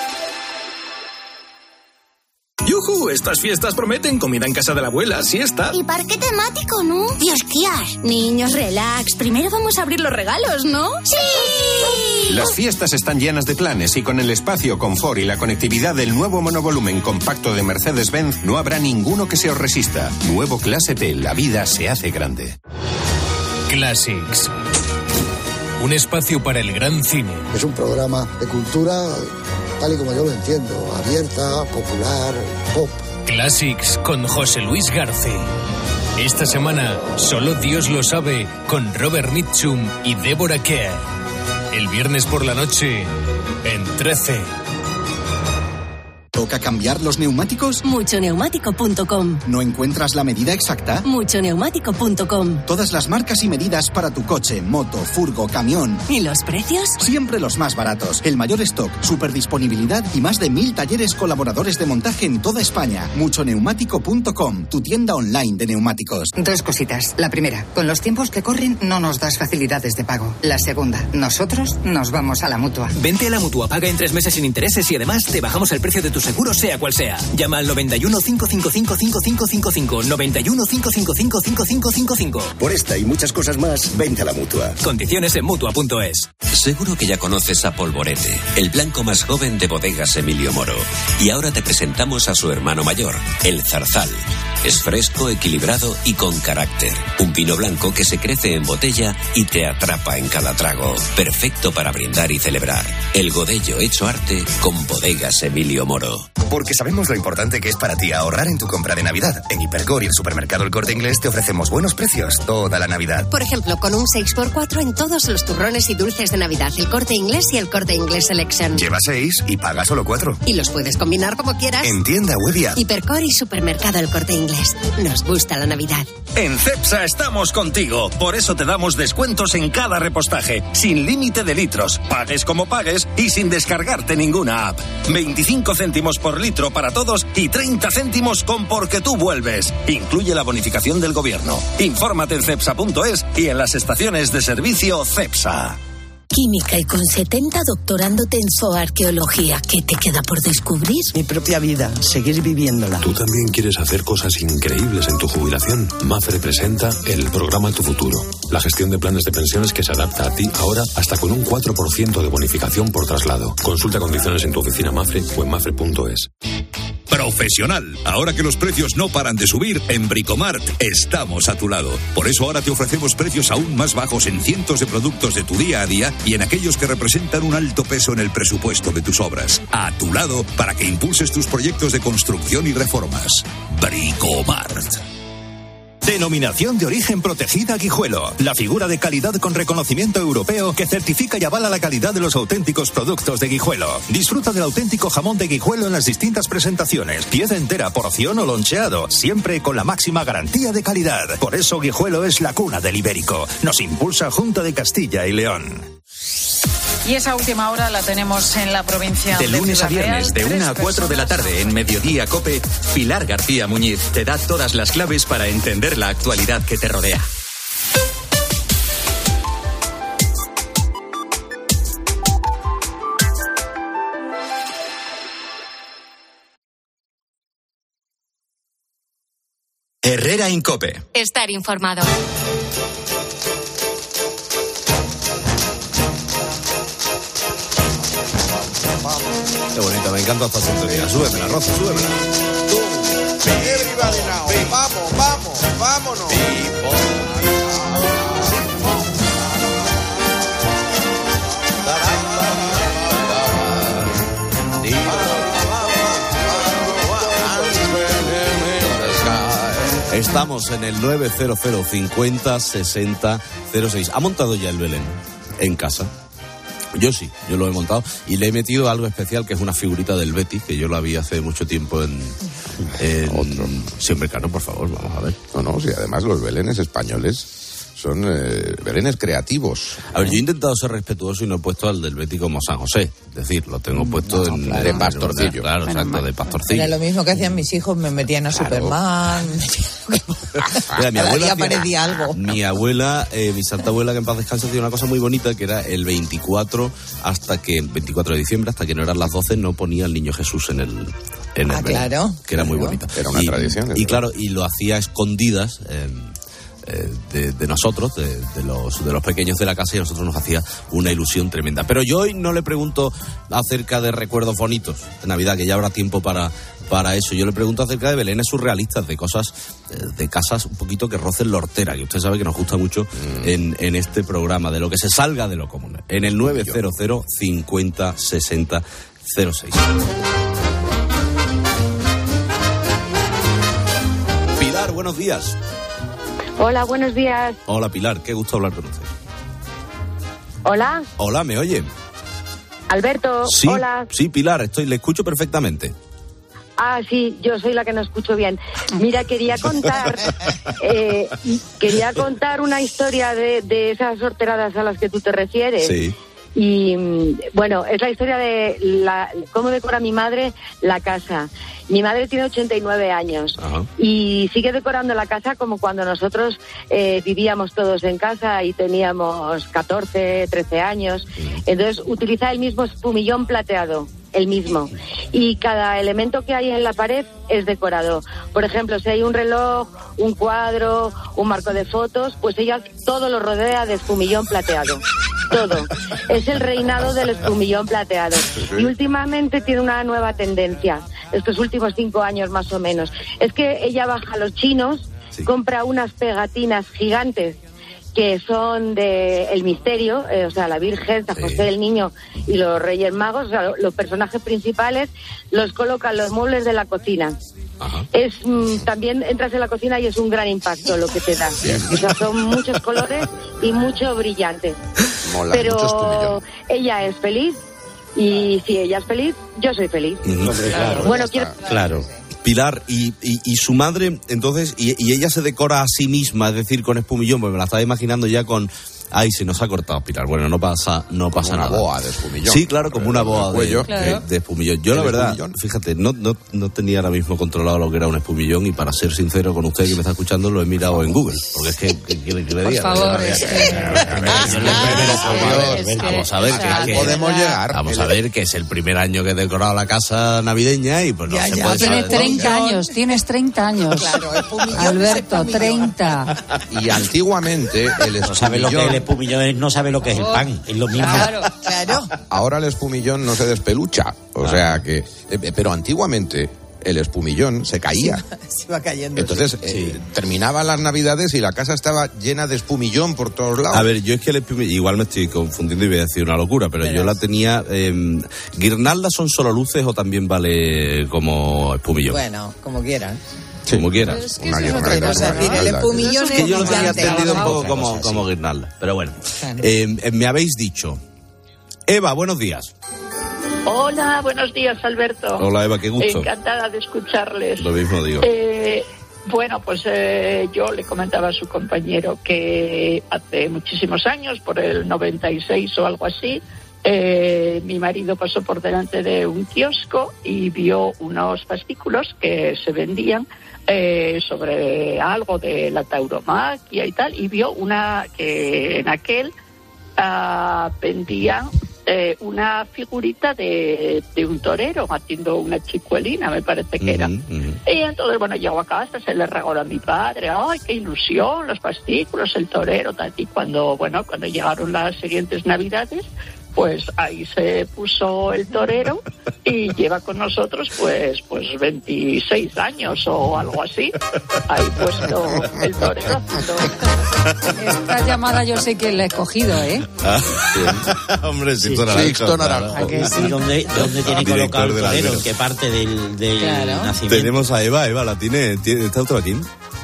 ¡Yujú! Estas fiestas prometen comida en casa de la abuela, siesta. Y parque temático, ¿no? Y esquiar. Niños, relax. Primero vamos a abrir los regalos, ¿no? ¡Sí! Las fiestas están llenas de planes y con el espacio, confort y la conectividad del nuevo monovolumen compacto de Mercedes-Benz no habrá ninguno que se os resista. Nuevo Clase T, la vida se hace grande. Classics. Un espacio para el gran cine. Es un programa de cultura tal y como yo lo entiendo, abierta, popular, pop. Classics con José Luis García. Esta semana, Solo Dios lo sabe, con Robert Mitchum y Deborah Kerr. El viernes por la noche, en trece. ¿Toca cambiar los neumáticos? mucho neumático punto com. ¿No encuentras la medida exacta? mucho neumático punto com. Todas las marcas y medidas para tu coche, moto, furgo, camión. ¿Y los precios? Siempre los más baratos. El mayor stock, superdisponibilidad y más de mil talleres colaboradores de montaje en toda España. mucho neumático punto com, tu tienda online de neumáticos. Dos cositas. La primera, con los tiempos que corren no nos das facilidades de pago. La segunda, nosotros nos vamos a la Mutua. Vente a la Mutua, paga en tres meses sin intereses y además te bajamos el precio de tus seguro sea cual sea. Llama al noventa y uno, cinco cinco cinco, cinco cinco cinco cinco, noventa y uno, cinco cinco cinco, cinco cinco cinco cinco. Por esta y muchas cosas más, vente a la Mutua. Condiciones en mutua punto es. Seguro que ya conoces a Polvorete, el blanco más joven de Bodegas Emilio Moro. Y ahora te presentamos a su hermano mayor, el Zarzal. Es fresco, equilibrado y con carácter. Un vino blanco que se crece en botella y te atrapa en cada trago. Perfecto para brindar y celebrar. El Godello hecho arte con Bodegas Emilio Moro. Porque sabemos lo importante que es para ti ahorrar en tu compra de Navidad. En Hipercor y el supermercado El Corte Inglés te ofrecemos buenos precios toda la Navidad. Por ejemplo, con un seis por cuatro en todos los turrones y dulces de Navidad, El Corte Inglés y El Corte Inglés Selection. Lleva seis y paga solo cuatro. Y los puedes combinar como quieras. En tienda web y app. Hipercor y supermercado El Corte Inglés. Nos gusta la Navidad. En Cepsa estamos contigo. Por eso te damos descuentos en cada repostaje, sin límite de litros, pagues como pagues y sin descargarte ninguna app. veinticinco céntimos por litro para todos y treinta céntimos con Porque tú vuelves. Incluye la bonificación del gobierno. Infórmate en cepsa punto es y en las estaciones de servicio Cepsa. Química y con setenta doctorándote en zooarqueología. ¿Qué te queda por descubrir? Mi propia vida, seguir viviéndola. ¿Tú también quieres hacer cosas increíbles en tu jubilación? Mafre presenta el programa Tu Futuro. La gestión de planes de pensiones que se adapta a ti ahora hasta con un cuatro por ciento de bonificación por traslado. Consulta condiciones en tu oficina Mafre o en mafre punto es. Profesional. Ahora que los precios no paran de subir, en Bricomart estamos a tu lado. Por eso ahora te ofrecemos precios aún más bajos en cientos de productos de tu día a día y en aquellos que representan un alto peso en el presupuesto de tus obras. A tu lado para que impulses tus proyectos de construcción y reformas. Bricomart. Denominación de origen protegida Guijuelo. La figura de calidad con reconocimiento europeo que certifica y avala la calidad de los auténticos productos de Guijuelo. Disfruta del auténtico jamón de Guijuelo en las distintas presentaciones. Pieza entera, porción o loncheado. Siempre con la máxima garantía de calidad. Por eso Guijuelo es la cuna del ibérico. Nos impulsa Junta de Castilla y León. Y esa última hora la tenemos en la provincia de De lunes a viernes, de una a cuatro de la tarde, en Mediodía COPE, Pilar García Muñiz te da todas las claves para entender la actualidad que te rodea. Herrera Incope. Estar informado. Qué bonita, me encanta esta sintonía. Súbemela, Rosa, súbemela. Everybody now. Vamos, vamos, vámonos. Estamos en el nueve cero cero cincuenta sesenta cero seis. ¿Ha montado ya el Belén en casa? Yo sí, yo lo he montado y le he metido algo especial que es una figurita del Betis, que yo la vi hace mucho tiempo en... en Otro. Siempre Cano, por favor, vamos a ver. No, no, sí, además los belenes españoles son eh, belenes creativos. A ver, yo he intentado ser respetuoso y no he puesto al del Betis como San José. Es decir, lo tengo puesto no, en... Claro, de pastorcillo. Claro, bueno, exacto, de pastorcillo. Era lo mismo que hacían mis hijos, me metían a claro. Superman... Mira, mi abuela, aparecía algo. Mi abuela, eh, mi santa abuela, que en paz descanse, hacía una cosa muy bonita, que era el veinticuatro, hasta que el veinticuatro de diciembre, hasta que no eran las doce, no ponía al niño Jesús en el... En ah, el claro. Que era claro. muy bonita. Era una y, tradición. Y claro, y lo hacía a escondidas... Eh, De, de nosotros, de, de, los, de los pequeños de la casa, y a nosotros nos hacía una ilusión tremenda. Pero yo hoy no le pregunto acerca de recuerdos bonitos de Navidad, que ya habrá tiempo para, para eso. Yo le pregunto acerca de belenes surrealistas, de cosas, de casas un poquito que rocen la hortera, que usted sabe que nos gusta mucho mm. en, en este programa, de lo que se salga de lo común. En el nueve cero cero cincuenta sesenta cero seis. Pilar, buenos días. Hola, buenos días. Hola, Pilar, qué gusto hablar con usted. Hola. Hola, ¿me oye? Alberto, sí, hola. Sí, Pilar, estoy, le escucho perfectamente. Ah, sí, yo soy la que no escucho bien. Mira, quería contar eh, quería contar una historia de, de esas horteradas a las que tú te refieres. Sí. Y bueno, es la historia de la, cómo decora mi madre la casa. Mi madre tiene ochenta y nueve años. Ajá. Y sigue decorando la casa como cuando nosotros eh, vivíamos todos en casa y teníamos catorce, trece años. Entonces utiliza el mismo espumillón plateado, el mismo. Y cada elemento que hay en la pared es decorado. Por ejemplo, si hay un reloj, un cuadro, un marco de fotos, pues ella todo lo rodea de espumillón plateado. Todo. Es el reinado del espumillón plateado. Y últimamente tiene una nueva tendencia, estos últimos cinco años más o menos. Es que ella baja a los chinos, sí. compra unas pegatinas gigantes que son de El Misterio, eh, o sea, la Virgen, San José el Niño y los Reyes Magos, o sea, lo, los personajes principales los colocan los muebles de la cocina. Ajá. Es mm, también entras en la cocina y es un gran impacto lo que te da. Bien. O sea, son muchos colores y mucho brillante. Mola, pero ella es feliz y si ella es feliz, yo soy feliz. Mm-hmm. Claro, bueno, quiero... Claro. Pilar, y, y, y su madre, entonces, y, y ella se decora a sí misma, es decir, con espumillón, porque me la estaba imaginando ya con... Ay, se nos ha cortado, Pilar. Bueno, no pasa, no pasa como nada. Una boa de espumillón. Sí, claro, como una boa de, de, claro. de espumillón. Yo, la verdad, espumillón? fíjate, no, no, no tenía ahora mismo controlado lo que era un espumillón y para ser sincero con usted que me está escuchando, lo he mirado en Google. Porque es que, ¿qué quiere que le diga? Por favor, es que... Vamos a ver que... Podemos llegar. Vamos a ver que es el primer año que he decorado la casa navideña y pues no ya, se ya. puede Tienes saber. treinta años, tienes treinta años. Claro, espumillón Alberto, es treinta. Y antiguamente el espumillón... No sabe lo que es el espumillón, no sabe lo que es el pan, es lo mismo. Claro, claro. Ahora el espumillón no se despelucha, o ah. sea que... Eh, pero antiguamente el espumillón se caía. Se iba cayendo. Entonces sí. eh, terminaban las navidades y la casa estaba llena de espumillón por todos lados. A ver, yo es que el espumillón, igual me estoy confundiendo y voy a decir una locura, pero, pero yo la tenía... Eh, ¿Guirnaldas son solo luces o también vale como espumillón? Bueno, como quieran. Sí. Como quieras. Es que una guirnalda. Es decir, el espumillón es que yo lo tenía brillante. entendido un poco como, como guirnalda. Pero bueno, eh, eh, me habéis dicho. Eva, buenos días. Hola, buenos días, Alberto. Hola, Eva, qué gusto. Encantada de escucharles. Lo mismo digo. Eh, bueno, pues eh, yo le comentaba a su compañero que hace muchísimos años, por el noventa y seis o algo así, Eh, mi marido pasó por delante de un kiosco y vio unos fascículos que se vendían eh, sobre algo de la tauromaquia y tal, y vio una que en aquel uh, vendían eh, una figurita de, de un torero haciendo una chicuelina, me parece que era. Uh-huh, uh-huh. Y entonces, bueno, llegó a casa, se le regaló a mi padre, ¡ay, qué ilusión! Los fascículos, el torero, tal. Y cuando, bueno, cuando llegaron las siguientes navidades, pues ahí se puso el torero y lleva con nosotros pues pues veintiséis años o algo así. Ahí puesto el torero. Esta llamada yo sé quién la he escogido, ¿eh? Ah, sí. Hombre, Sixto Naranjo. Sixto Naranjo. Sí. ¿Y dónde, dónde tiene colocado el torero? ¿En qué parte del, del claro. nacimiento? Tenemos a Eva, Eva, ¿la tiene? tiene ¿Está otro aquí?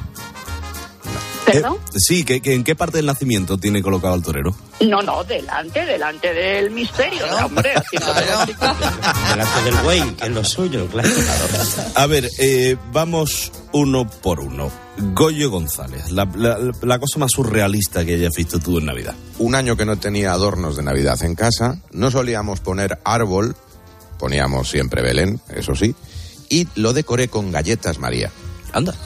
¿Perdón? Eh, sí, que, que ¿en qué parte del nacimiento tiene colocado el torero? No, no, delante, delante del misterio, claro. hombre. Claro. Delante del buey, que es lo suyo, claro. A ver, eh, vamos uno por uno. Goyo González, la, la, la cosa más surrealista que hayas visto tú en Navidad. Un año que no tenía adornos de Navidad en casa, no solíamos poner árbol, poníamos siempre Belén, eso sí, y lo decoré con galletas María. Anda.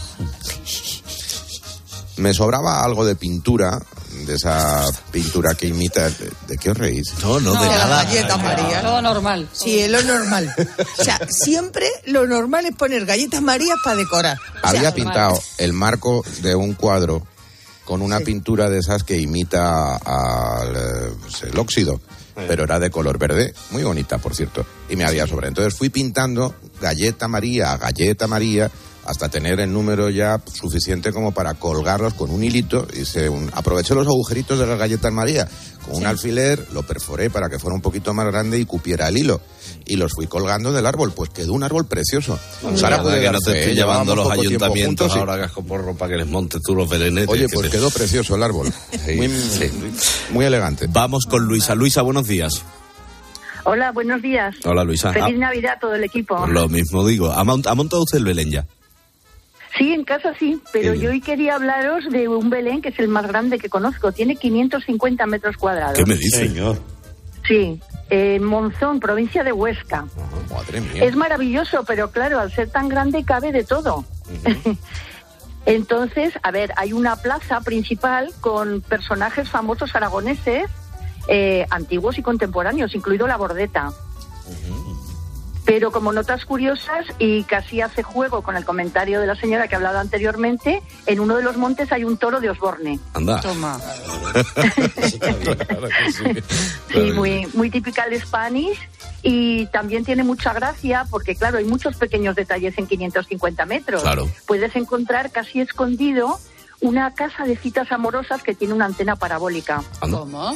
Me sobraba algo de pintura, de esa pintura que imita... ¿De, de qué os reís? No, no, no de nada. Galletas María. Todo normal. Sí, es lo normal. O sea, siempre lo normal es poner galletas María para decorar. O Había sea, pintado normal. el marco de un cuadro con una sí. pintura de esas que imita al pues, el óxido, sí. pero era de color verde, muy bonita, por cierto, y me había sobre. Entonces fui pintando galleta María, galleta María, hasta tener el número ya suficiente como para colgarlos con un hilito. Hice un, aproveché los agujeritos de las galletas María, con un sí. alfiler, lo perforé para que fuera un poquito más grande y cupiera el hilo. Y los fui colgando del árbol, pues quedó un árbol precioso. Sí, ahora puede que no te estoy llevando los ayuntamientos juntos, ahora gasco porro para que les montes tú los belenetes. Oye, pues te... quedó precioso el árbol. Sí, muy, sí. muy elegante. Vamos con Luisa. Luisa, buenos días. Hola, buenos días. Hola, Luisa. Feliz ah, Navidad a todo el equipo. Lo mismo digo. ¿Ha montado usted el Belén ya? Sí, en casa sí, pero yo hoy quería hablaros de un Belén que es el más grande que conozco. Tiene quinientos cincuenta metros cuadrados. ¿Qué me dice? Señor. Sí, en Monzón, provincia de Huesca. Oh, madre mía. Es maravilloso, pero claro, al ser tan grande cabe de todo. Uh-huh. Entonces, a ver, hay una plaza principal con personajes famosos aragoneses, eh, antiguos y contemporáneos, incluido la Bordeta. Uh-huh. Pero como notas curiosas, y casi hace juego con el comentario de la señora que ha hablado anteriormente, en uno de los montes hay un toro de Osborne. Anda. Toma. sí, claro que sí. Sí, muy, muy typical Spanish, y también tiene mucha gracia porque, claro, hay muchos pequeños detalles en quinientos cincuenta metros. Claro. Puedes encontrar casi escondido una casa de citas amorosas que tiene una antena parabólica. ¿Cómo?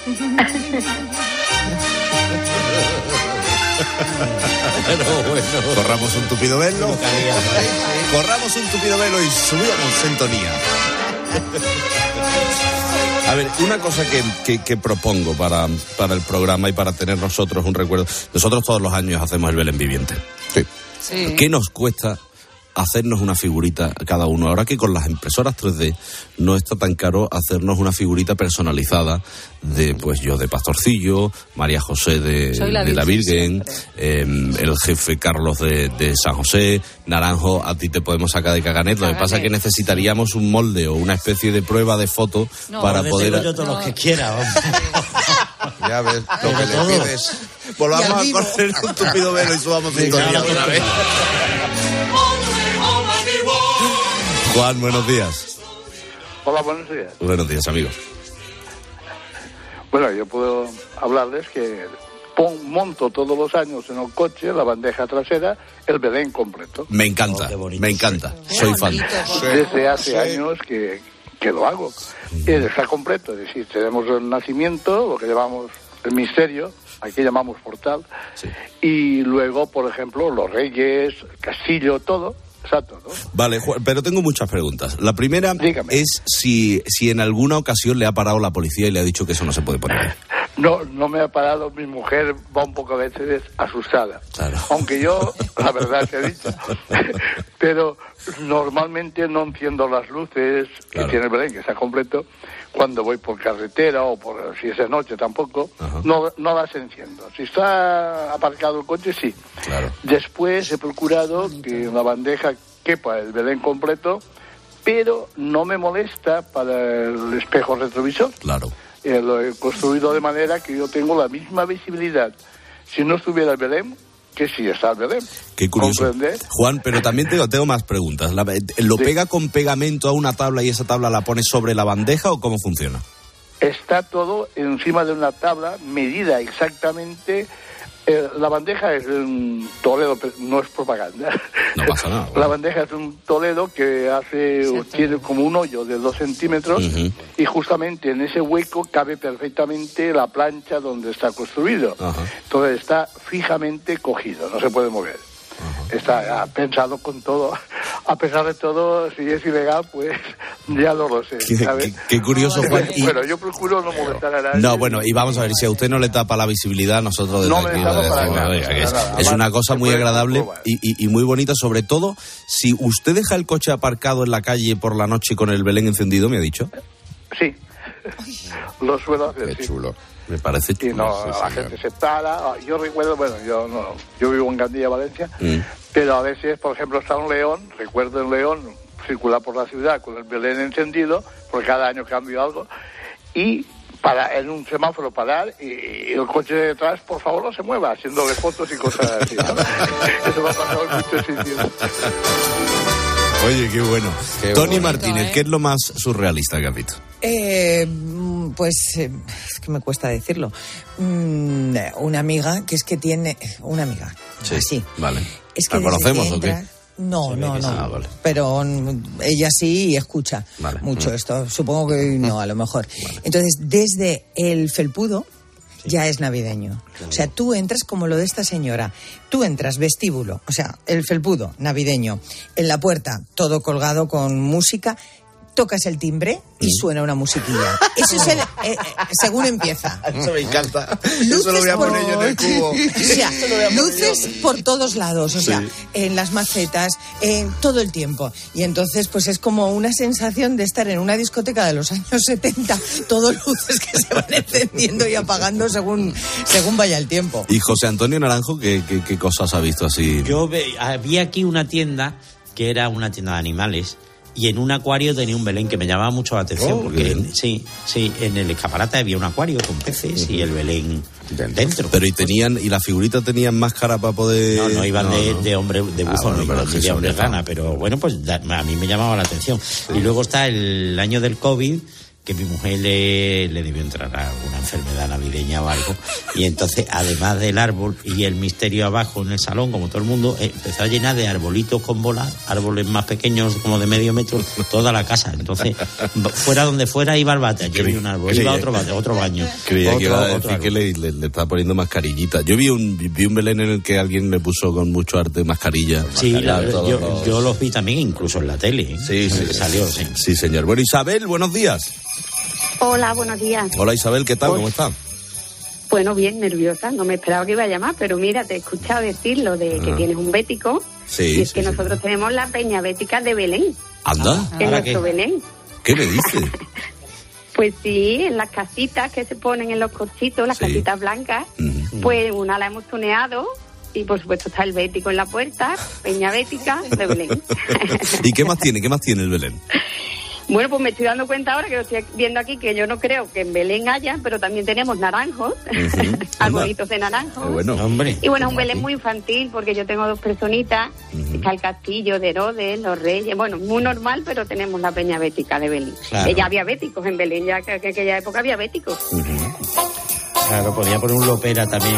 Pero bueno, corramos un tupido velo, corramos un tupido velo y subíamos sintonía. A ver, una cosa que, que, que propongo para, para el programa y para tener nosotros un recuerdo. Nosotros todos los años hacemos el Belén viviente. Sí. Sí. ¿Qué nos cuesta hacernos una figurita cada uno? Ahora que con las impresoras tres D no está tan caro hacernos una figurita personalizada de, pues yo de Pastorcillo, María José de la, de la Virgen, eh, el jefe Carlos de, de San José, Naranjo, a ti te podemos sacar de Caganet. Lo que pasa es que necesitaríamos un molde o una especie de prueba de foto no, para poder... Yo todos no. los que quiera, ya ves, lo que le pides. Volvamos a poner un tupido velo y subamos sintonía otra vez. Juan, buenos días. Hola, buenos días. Buenos días, amigos. Bueno, yo puedo hablarles que pon, monto todos los años en el coche, la bandeja trasera, el Belén completo. Me encanta, oh, me encanta. Soy fan. Desde hace sí. años que, que lo hago. Y está completo, es decir, tenemos el nacimiento, lo que llamamos el misterio, aquí llamamos portal, sí. y luego, por ejemplo, los reyes, el castillo, todo. Exacto, ¿no? Vale, pero tengo muchas preguntas. La primera Dígame. es si, si en alguna ocasión le ha parado la policía y le ha dicho que eso no se puede poner. No, no me ha parado. Mi mujer va un poco a veces asustada. Claro. Aunque yo, la verdad se ha dicho. Pero normalmente no enciendo las luces claro. que tiene el Belén, que está completo. Cuando voy por carretera o por si es de noche tampoco, no, no las enciendo. Si está aparcado el coche, sí. Claro. Después he procurado que en la bandeja quepa el Belén completo, pero no me molesta para el espejo retrovisor. Claro. Eh, lo he construido de manera que yo tengo la misma visibilidad si no estuviera el Belén que si está el Belén. Qué curioso. ¿Comprende? Juan, pero también tengo, tengo más preguntas. La, ¿Lo sí. pega con pegamento a una tabla y esa tabla la pone sobre la bandeja o cómo funciona? Está todo encima de una tabla medida exactamente. Eh, la bandeja es un Toledo, no es propaganda. No pasa nada. La bandeja es un Toledo que hace sí, tiene como un hoyo de dos centímetros uh-huh. y justamente en ese hueco cabe perfectamente la plancha donde está construido. Uh-huh. Entonces está fijamente cogido, no se puede mover. Uh-huh. Está pensado con todo. A pesar de todo, si es ilegal, pues ya no lo sé, ¿sabes? Qué, qué, qué curioso, Juan. Y... Bueno, yo procuro no molestar a nadie. No, bueno, y vamos a ver, si a usted no le tapa la visibilidad, nosotros desde no aquí lo decimos, nada, es, nada. es una cosa muy agradable y, y, y muy bonita, sobre todo si usted deja el coche aparcado en la calle por la noche con el Belén encendido, ¿me ha dicho? Sí, lo suelo hacer. Qué sí. chulo. Me parece chulo. Y no, sí, la señor. gente se para. Yo recuerdo, bueno, yo no, yo vivo en Gandía, Valencia, mm. pero a veces, por ejemplo, está un León, recuerdo en León, circular por la ciudad con el Belén encendido, porque cada año cambio algo, y para en un semáforo parar y, y el coche de detrás, por favor, no se mueva, haciéndole fotos y cosas así, ¿no? Eso me ha pasado en muchos sitios. Oye, qué bueno. Qué Tony bonito, Martínez, ¿eh? ¿Qué es lo más surrealista que has visto? Eh, pues eh, es que me cuesta decirlo. Mm, una amiga que es que tiene una amiga. Sí. Así. Vale. Es que ¿La conocemos que entra, o qué? No, sí, no, no. Ah, vale. Pero ella sí escucha vale. mucho mm. esto. Supongo que no, a lo mejor. Vale. Entonces, desde el felpudo sí. ya es navideño. Claro. O sea, tú entras como lo de esta señora. Tú entras vestíbulo, o sea, el felpudo navideño. En la puerta, todo colgado con música. Tocas el timbre y suena una musiquilla. Eso es el, eh, eh, según empieza. Eso me encanta. Luces Eso lo voy a poner por... yo en el cubo. O sea, luces por todos lados, o sea, sí. en las macetas, en todo el tiempo. Y entonces, pues es como una sensación de estar en una discoteca de los años setenta, todo luces que se van encendiendo y apagando según, según vaya el tiempo. Y José Antonio Naranjo, ¿qué, qué, qué cosas ha visto así? Yo ve, había aquí una tienda que era una tienda de animales. Y en un acuario tenía un Belén que me llamaba mucho la atención, oh, porque en, sí, sí, en el escaparate había un acuario con peces uh-huh. y el Belén dentro. Pero y tenían y la figurita tenían máscara para poder. No, no iban no, de, no. de hombre de buzón, ah, bueno, no iban de hombre rana, pero bueno, pues da, a mí me llamaba la atención. Sí. Y luego está el año del COVID, que mi mujer le, le debió entrar a alguna enfermedad navideña o algo, y entonces, además del árbol y el misterio abajo en el salón, como todo el mundo, empezó a llenar de arbolitos con bolas, árboles más pequeños, como de medio metro, toda la casa. Entonces, fuera donde fuera iba al bate, allí había un árbol, iba a otro bate, otro baño. Creía otro, que iba a otro decir que le, le, le estaba poniendo mascarillita. Yo vi un, vi un Belén en el que alguien le puso con mucho arte mascarilla. Sí, mascarilla, la, todos yo, los... yo los vi también, incluso en la tele. ¿eh? Sí, sí, salió, sí. Sí, señor. Bueno, Isabel, buenos días. Hola, buenos días. Hola, Isabel, ¿qué tal? Pues, ¿Cómo está? Bueno, bien nerviosa, no me esperaba que iba a llamar, pero mira, te he escuchado decir lo de que Ah. tienes un bético, Sí, y es sí, que sí. nosotros tenemos la Peña Bética de Belén, ¿Anda? en nuestro Belén. ¿Qué me dice? Pues sí, en las casitas que se ponen en los cochitos, las Sí. casitas blancas, pues una la hemos tuneado y por supuesto está el bético en la puerta, Peña Bética de Belén. ¿Y qué más tiene? ¿Qué más tiene el Belén? Bueno, pues me estoy dando cuenta ahora que lo estoy viendo aquí, que yo no creo que en Belén haya, pero también tenemos naranjos, Uh-huh. arbolitos de naranjos. Bueno, hombre. Y bueno, es un Belén muy infantil porque yo tengo dos personitas, está el castillo de Herodes, los reyes, bueno, muy normal, pero tenemos la Peña Bética de Belén. Claro. Eh, Ya había béticos en Belén, ya que en aquella época había béticos. Claro, podía poner un lopera también.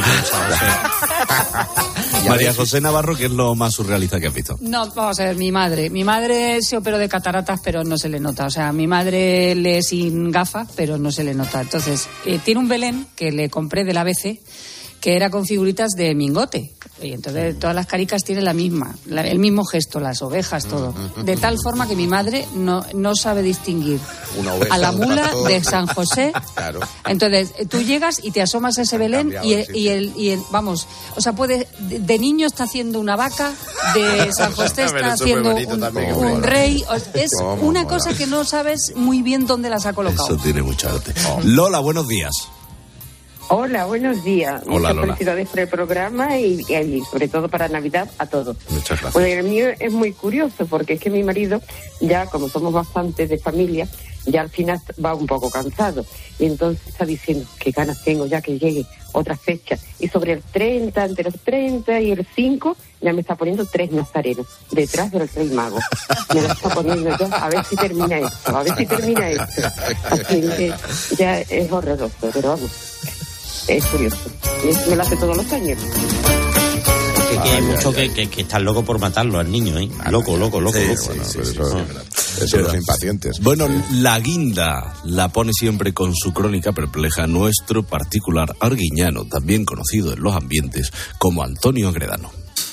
María José Navarro, ¿qué es lo más surrealista que has visto? No, vamos a ver, mi madre. Mi madre se operó de cataratas, pero no se le nota. O sea, mi madre lee sin gafas, pero no se le nota. Entonces, eh, tiene un Belén que le compré del A B C, que era con figuritas de Mingote. Y entonces todas las caricas tienen la misma, la- el mismo gesto, las ovejas, todo. De tal forma que mi madre no, no sabe distinguir Una oveja, a la un mula pastor. de San José. Claro. Entonces, eh, tú llegas y te asomas a ese Belén y, el- y, el, y el, vamos, o sea, puede, de, de niño está haciendo una vaca, de San José Pero está eso es muy haciendo bonito un, también, un hombre. rey. O- Es Cómo una mola. cosa que no sabes muy bien dónde las ha colocado. Eso tiene mucha arte. Lola, buenos días. Hola, buenos días. Hola, Muchas Lola. felicidades por el programa y, y sobre todo para Navidad a todos. Muchas gracias. Bueno, el mío es muy curioso porque es que mi marido, ya como somos bastantes de familia, ya al final va un poco cansado. Y entonces está diciendo, qué ganas tengo ya que llegue otra fecha. Y sobre el treinta, entre el treinta y el cinco, ya me está poniendo tres nazarenos detrás del Rey Mago. Me lo está poniendo ya, a ver si termina esto, a ver si termina esto. Así que ya es horroroso, pero vamos, es curioso. Y me lo hace todos los años. Que, que hay mucho que, que, que están locos por matarlo al niño, ¿eh? Loco, loco, loco, Sí, loco. sí, sí, Pero sí, eso- sí, Son los impacientes. Bueno, la guinda la pone siempre con su crónica perpleja nuestro particular arguiñano, también conocido en los ambientes como Antonio Agredano.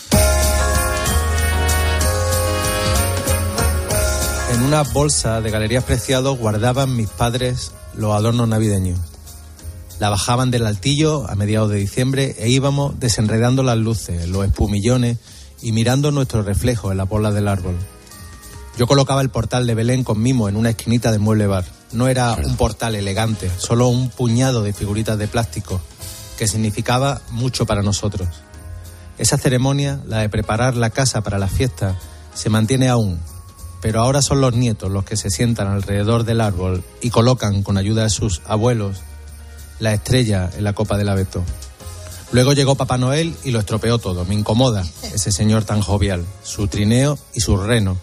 En una bolsa de Galerías Preciados guardaban mis padres los adornos navideños. La bajaban del altillo a mediados de diciembre e íbamos desenredando las luces, los espumillones y mirando nuestro reflejo en la bola del árbol. Yo colocaba el portal de Belén con mimo en una esquinita de mueble bar. No era un portal elegante, solo un puñado de figuritas de plástico que significaba mucho para nosotros. Esa ceremonia, la de preparar la casa para la fiesta, se mantiene aún, pero ahora son los nietos los que se sientan alrededor del árbol y colocan, con ayuda de sus abuelos, la estrella en la copa del abeto. Luego llegó Papá Noel y lo estropeó todo. Me incomoda ese señor tan jovial, su trineo y su reno.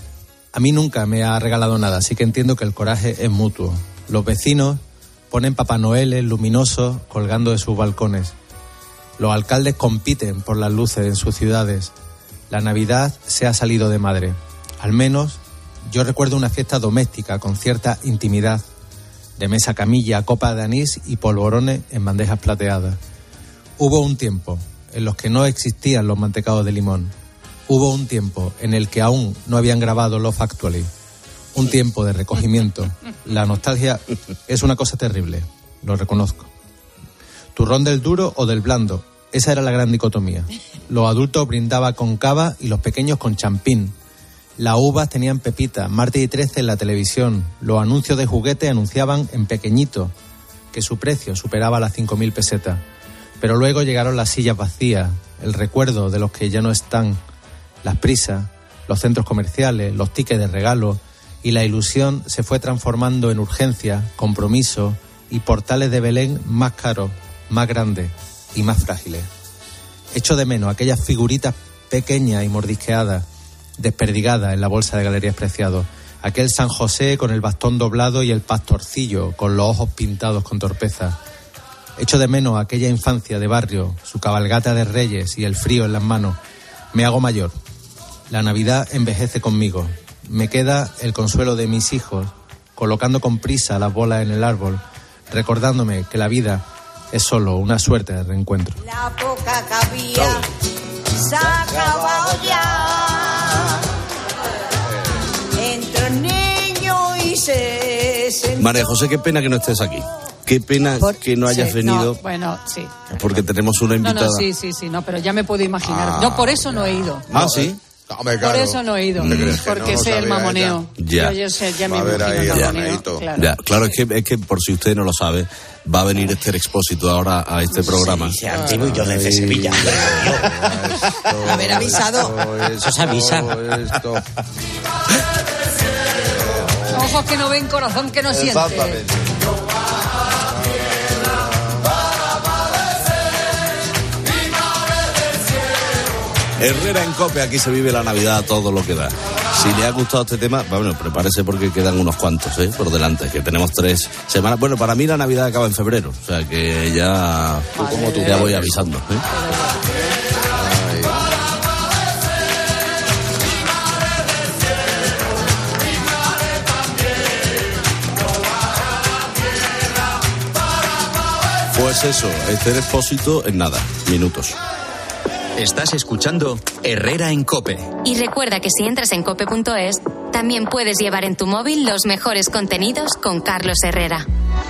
A mí nunca me ha regalado nada, así que entiendo que el coraje es mutuo. Los vecinos ponen Papá Noeles luminosos colgando de sus balcones. Los alcaldes compiten por las luces en sus ciudades. La Navidad se ha salido de madre. Al menos yo recuerdo una fiesta doméstica con cierta intimidad, de mesa camilla, copa de anís y polvorones en bandejas plateadas. Hubo un tiempo en los que no existían los mantecados de limón. Hubo un tiempo en el que aún no habían grabado Love Actually. Un tiempo de recogimiento. La nostalgia es una cosa terrible, lo reconozco. ¿Turrón del duro o del blando? Esa era la gran dicotomía. Los adultos brindaban con cava y los pequeños con champín. Las uvas tenían pepitas, martes y trece en la televisión. Los anuncios de juguetes anunciaban en pequeñito que su precio superaba las cinco mil pesetas. Pero luego llegaron las sillas vacías, el recuerdo de los que ya no están, las prisas, los centros comerciales, los tickets de regalo, y la ilusión se fue transformando en urgencia, compromiso y portales de Belén más caros, más grandes y más frágiles. Echo de menos aquellas figuritas pequeñas y mordisqueadas, desperdigadas en la bolsa de Galerías Preciados, Aquel San José con el bastón doblado y el pastorcillo con los ojos pintados con torpeza. Echo de menos aquella infancia de barrio, su cabalgata de reyes y el frío en las manos. Me hago mayor. La Navidad envejece conmigo. Me queda el consuelo de mis hijos, colocando con prisa las bolas en el árbol, recordándome que la vida es solo una suerte de reencuentro. La poca cabía se ha acabado ya. Entre el niño y se sentó. María José, qué pena que no estés aquí. Qué pena Por, que no hayas sí, venido. No, bueno, sí. Porque tenemos una invitada. No, no, sí, sí, sí, no, pero ya me puedo imaginar. Ah, no, por eso no he ido. Ah, sí. Hombre, Por eso no he ido, porque no sé el mamoneo. Ya. Yo, yo sé, ya me Va a imagino haber ahí el el mamoneo. Claro. Ya, claro, es que, es que por si usted no lo sabe, va a venir Esther Expósito ahora a este programa. Sí, antiguo y yo desde Sevilla. Haber avisado. Eso se avisa. Ojos que no ven, corazón que no siente. Herrera en COPE, aquí se vive la Navidad a todo lo que da. Si le ha gustado este tema, bueno, prepárese porque quedan unos cuantos, ¿eh? Por delante, que tenemos tres semanas. Bueno, para mí la Navidad acaba en febrero, o sea que ya, como tú, ya voy avisando, ¿eh? Pues eso, Esther Expósito en nada, minutos. Estás escuchando Herrera en COPE. Y recuerda que si entras en cope punto es, también puedes llevar en tu móvil los mejores contenidos con Carlos Herrera.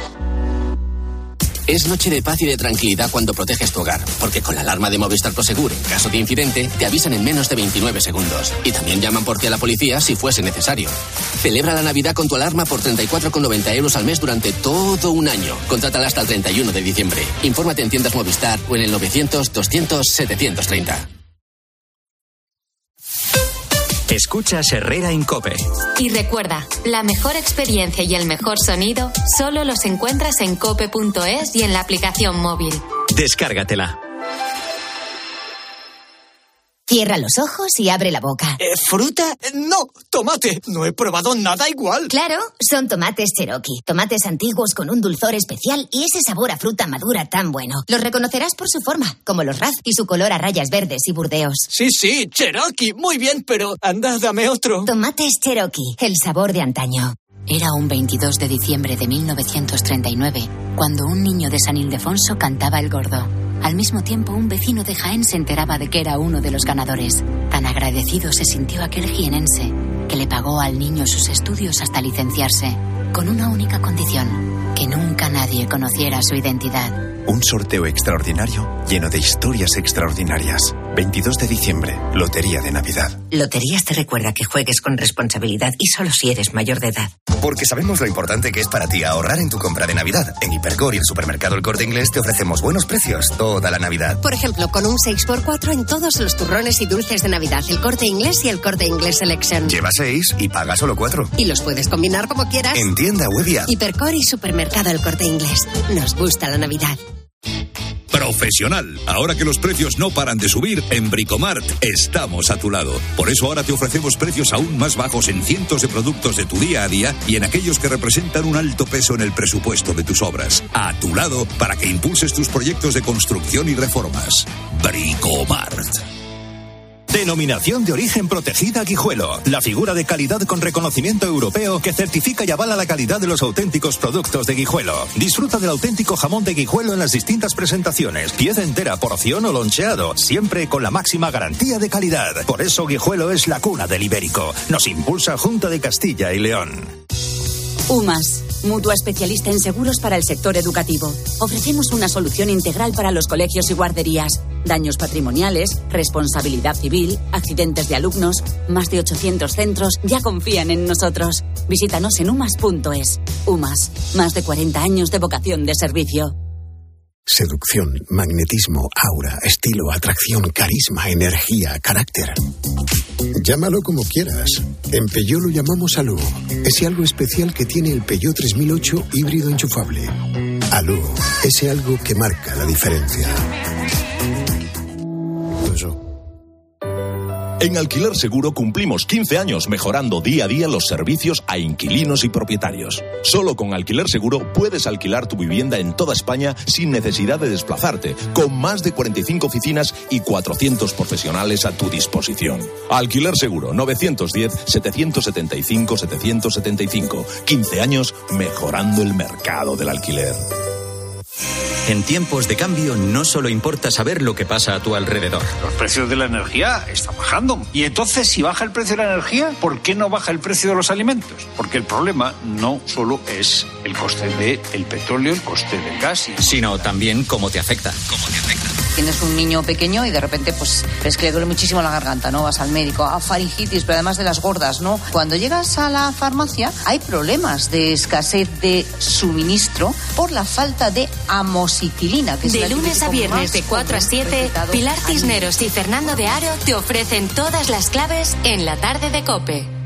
Es noche de paz y de tranquilidad cuando proteges tu hogar, porque con la alarma de Movistar Prosegur, en caso de incidente, te avisan en menos de veintinueve segundos. Y también llaman por ti a la policía si fuese necesario. Celebra la Navidad con tu alarma por treinta y cuatro con noventa euros al mes durante todo un año. Contrátala hasta el treinta y uno de diciembre. Infórmate en tiendas Movistar o en el novecientos doscientos setecientos treinta. Escuchas Herrera en COPE. Y recuerda, la mejor experiencia y el mejor sonido solo los encuentras en cope punto es y en la aplicación móvil. Descárgatela. Cierra los ojos y abre la boca. Eh, ¿Fruta? No, tomate. No he probado nada igual. Claro, son tomates Cherokee. Tomates antiguos con un dulzor especial y ese sabor a fruta madura tan bueno. Los reconocerás por su forma, como los Raz y su color a rayas verdes y burdeos. Sí, sí, Cherokee. Muy bien, pero anda, dame otro. Tomates Cherokee, el sabor de antaño. Era un veintidós de diciembre de mil novecientos treinta y nueve, cuando un niño de San Ildefonso cantaba el gordo. Al mismo tiempo, un vecino de Jaén se enteraba de que era uno de los ganadores. Tan agradecido se sintió aquel jienense, que le pagó al niño sus estudios hasta licenciarse, con una única condición: que nunca nadie conociera su identidad. Un sorteo extraordinario lleno de historias extraordinarias. veintidós de diciembre, Lotería de Navidad. Loterías te recuerda que juegues con responsabilidad y solo si eres mayor de edad. Porque sabemos lo importante que es para ti ahorrar en tu compra de Navidad. En Hipercor y el supermercado El Corte Inglés te ofrecemos buenos precios toda la Navidad. Por ejemplo, con un seis por cuatro en todos los turrones y dulces de Navidad, El Corte Inglés y El Corte Inglés Selection. Lleva seis y paga solo cuatro. Y los puedes combinar como quieras. En tienda web y app. Hipercor y supermercado El Corte Inglés. Nos gusta la Navidad. Profesional. Ahora que los precios no paran de subir, en Bricomart estamos a tu lado. Por eso ahora te ofrecemos precios aún más bajos en cientos de productos de tu día a día y en aquellos que representan un alto peso en el presupuesto de tus obras. A tu lado para que impulses tus proyectos de construcción y reformas. Bricomart. Denominación de origen protegida Guijuelo. La figura de calidad con reconocimiento europeo que certifica y avala la calidad de los auténticos productos de Guijuelo. Disfruta del auténtico jamón de Guijuelo en las distintas presentaciones. Pieza entera, porción o loncheado. Siempre con la máxima garantía de calidad. Por eso Guijuelo es la cuna del ibérico. Nos impulsa Junta de Castilla y León. UMAS, mutua especialista en seguros para el sector educativo. Ofrecemos una solución integral para los colegios y guarderías. Daños patrimoniales, responsabilidad civil, accidentes de alumnos. Más de ochocientos centros ya confían en nosotros. Visítanos en umas punto es. UMAS, más de cuarenta años de vocación de servicio. Seducción, magnetismo, aura, estilo, atracción, carisma, energía, carácter. Llámalo como quieras. En Peugeot lo llamamos Alú. Ese algo especial que tiene el Peugeot tres mil ocho híbrido enchufable. Alú, ese algo que marca la diferencia. En Alquiler Seguro cumplimos quince años mejorando día a día los servicios a inquilinos y propietarios. Solo con Alquiler Seguro puedes alquilar tu vivienda en toda España sin necesidad de desplazarte, con más de cuarenta y cinco oficinas y cuatrocientos profesionales a tu disposición. Alquiler Seguro, novecientos diez, setecientos setenta y cinco, setecientos setenta y cinco. quince años mejorando el mercado del alquiler. En tiempos de cambio no solo importa saber lo que pasa a tu alrededor. Los precios de la energía están bajando. Y entonces, si baja el precio de la energía, ¿por qué no baja el precio de los alimentos? Porque el problema no solo es el coste del petróleo, el coste del gas, y... sino también cómo te afecta. ¿Cómo te afecta? Tienes un niño pequeño y de repente pues ves que le duele muchísimo la garganta, ¿no? Vas al médico, a faringitis, pero además de las gordas, ¿no? Cuando llegas a la farmacia hay problemas de escasez de suministro por la falta de amoxicilina. Que es de lunes a viernes de cuatro a siete, Pilar Cisneros y Fernando de Aro te ofrecen todas las claves en la tarde de COPE.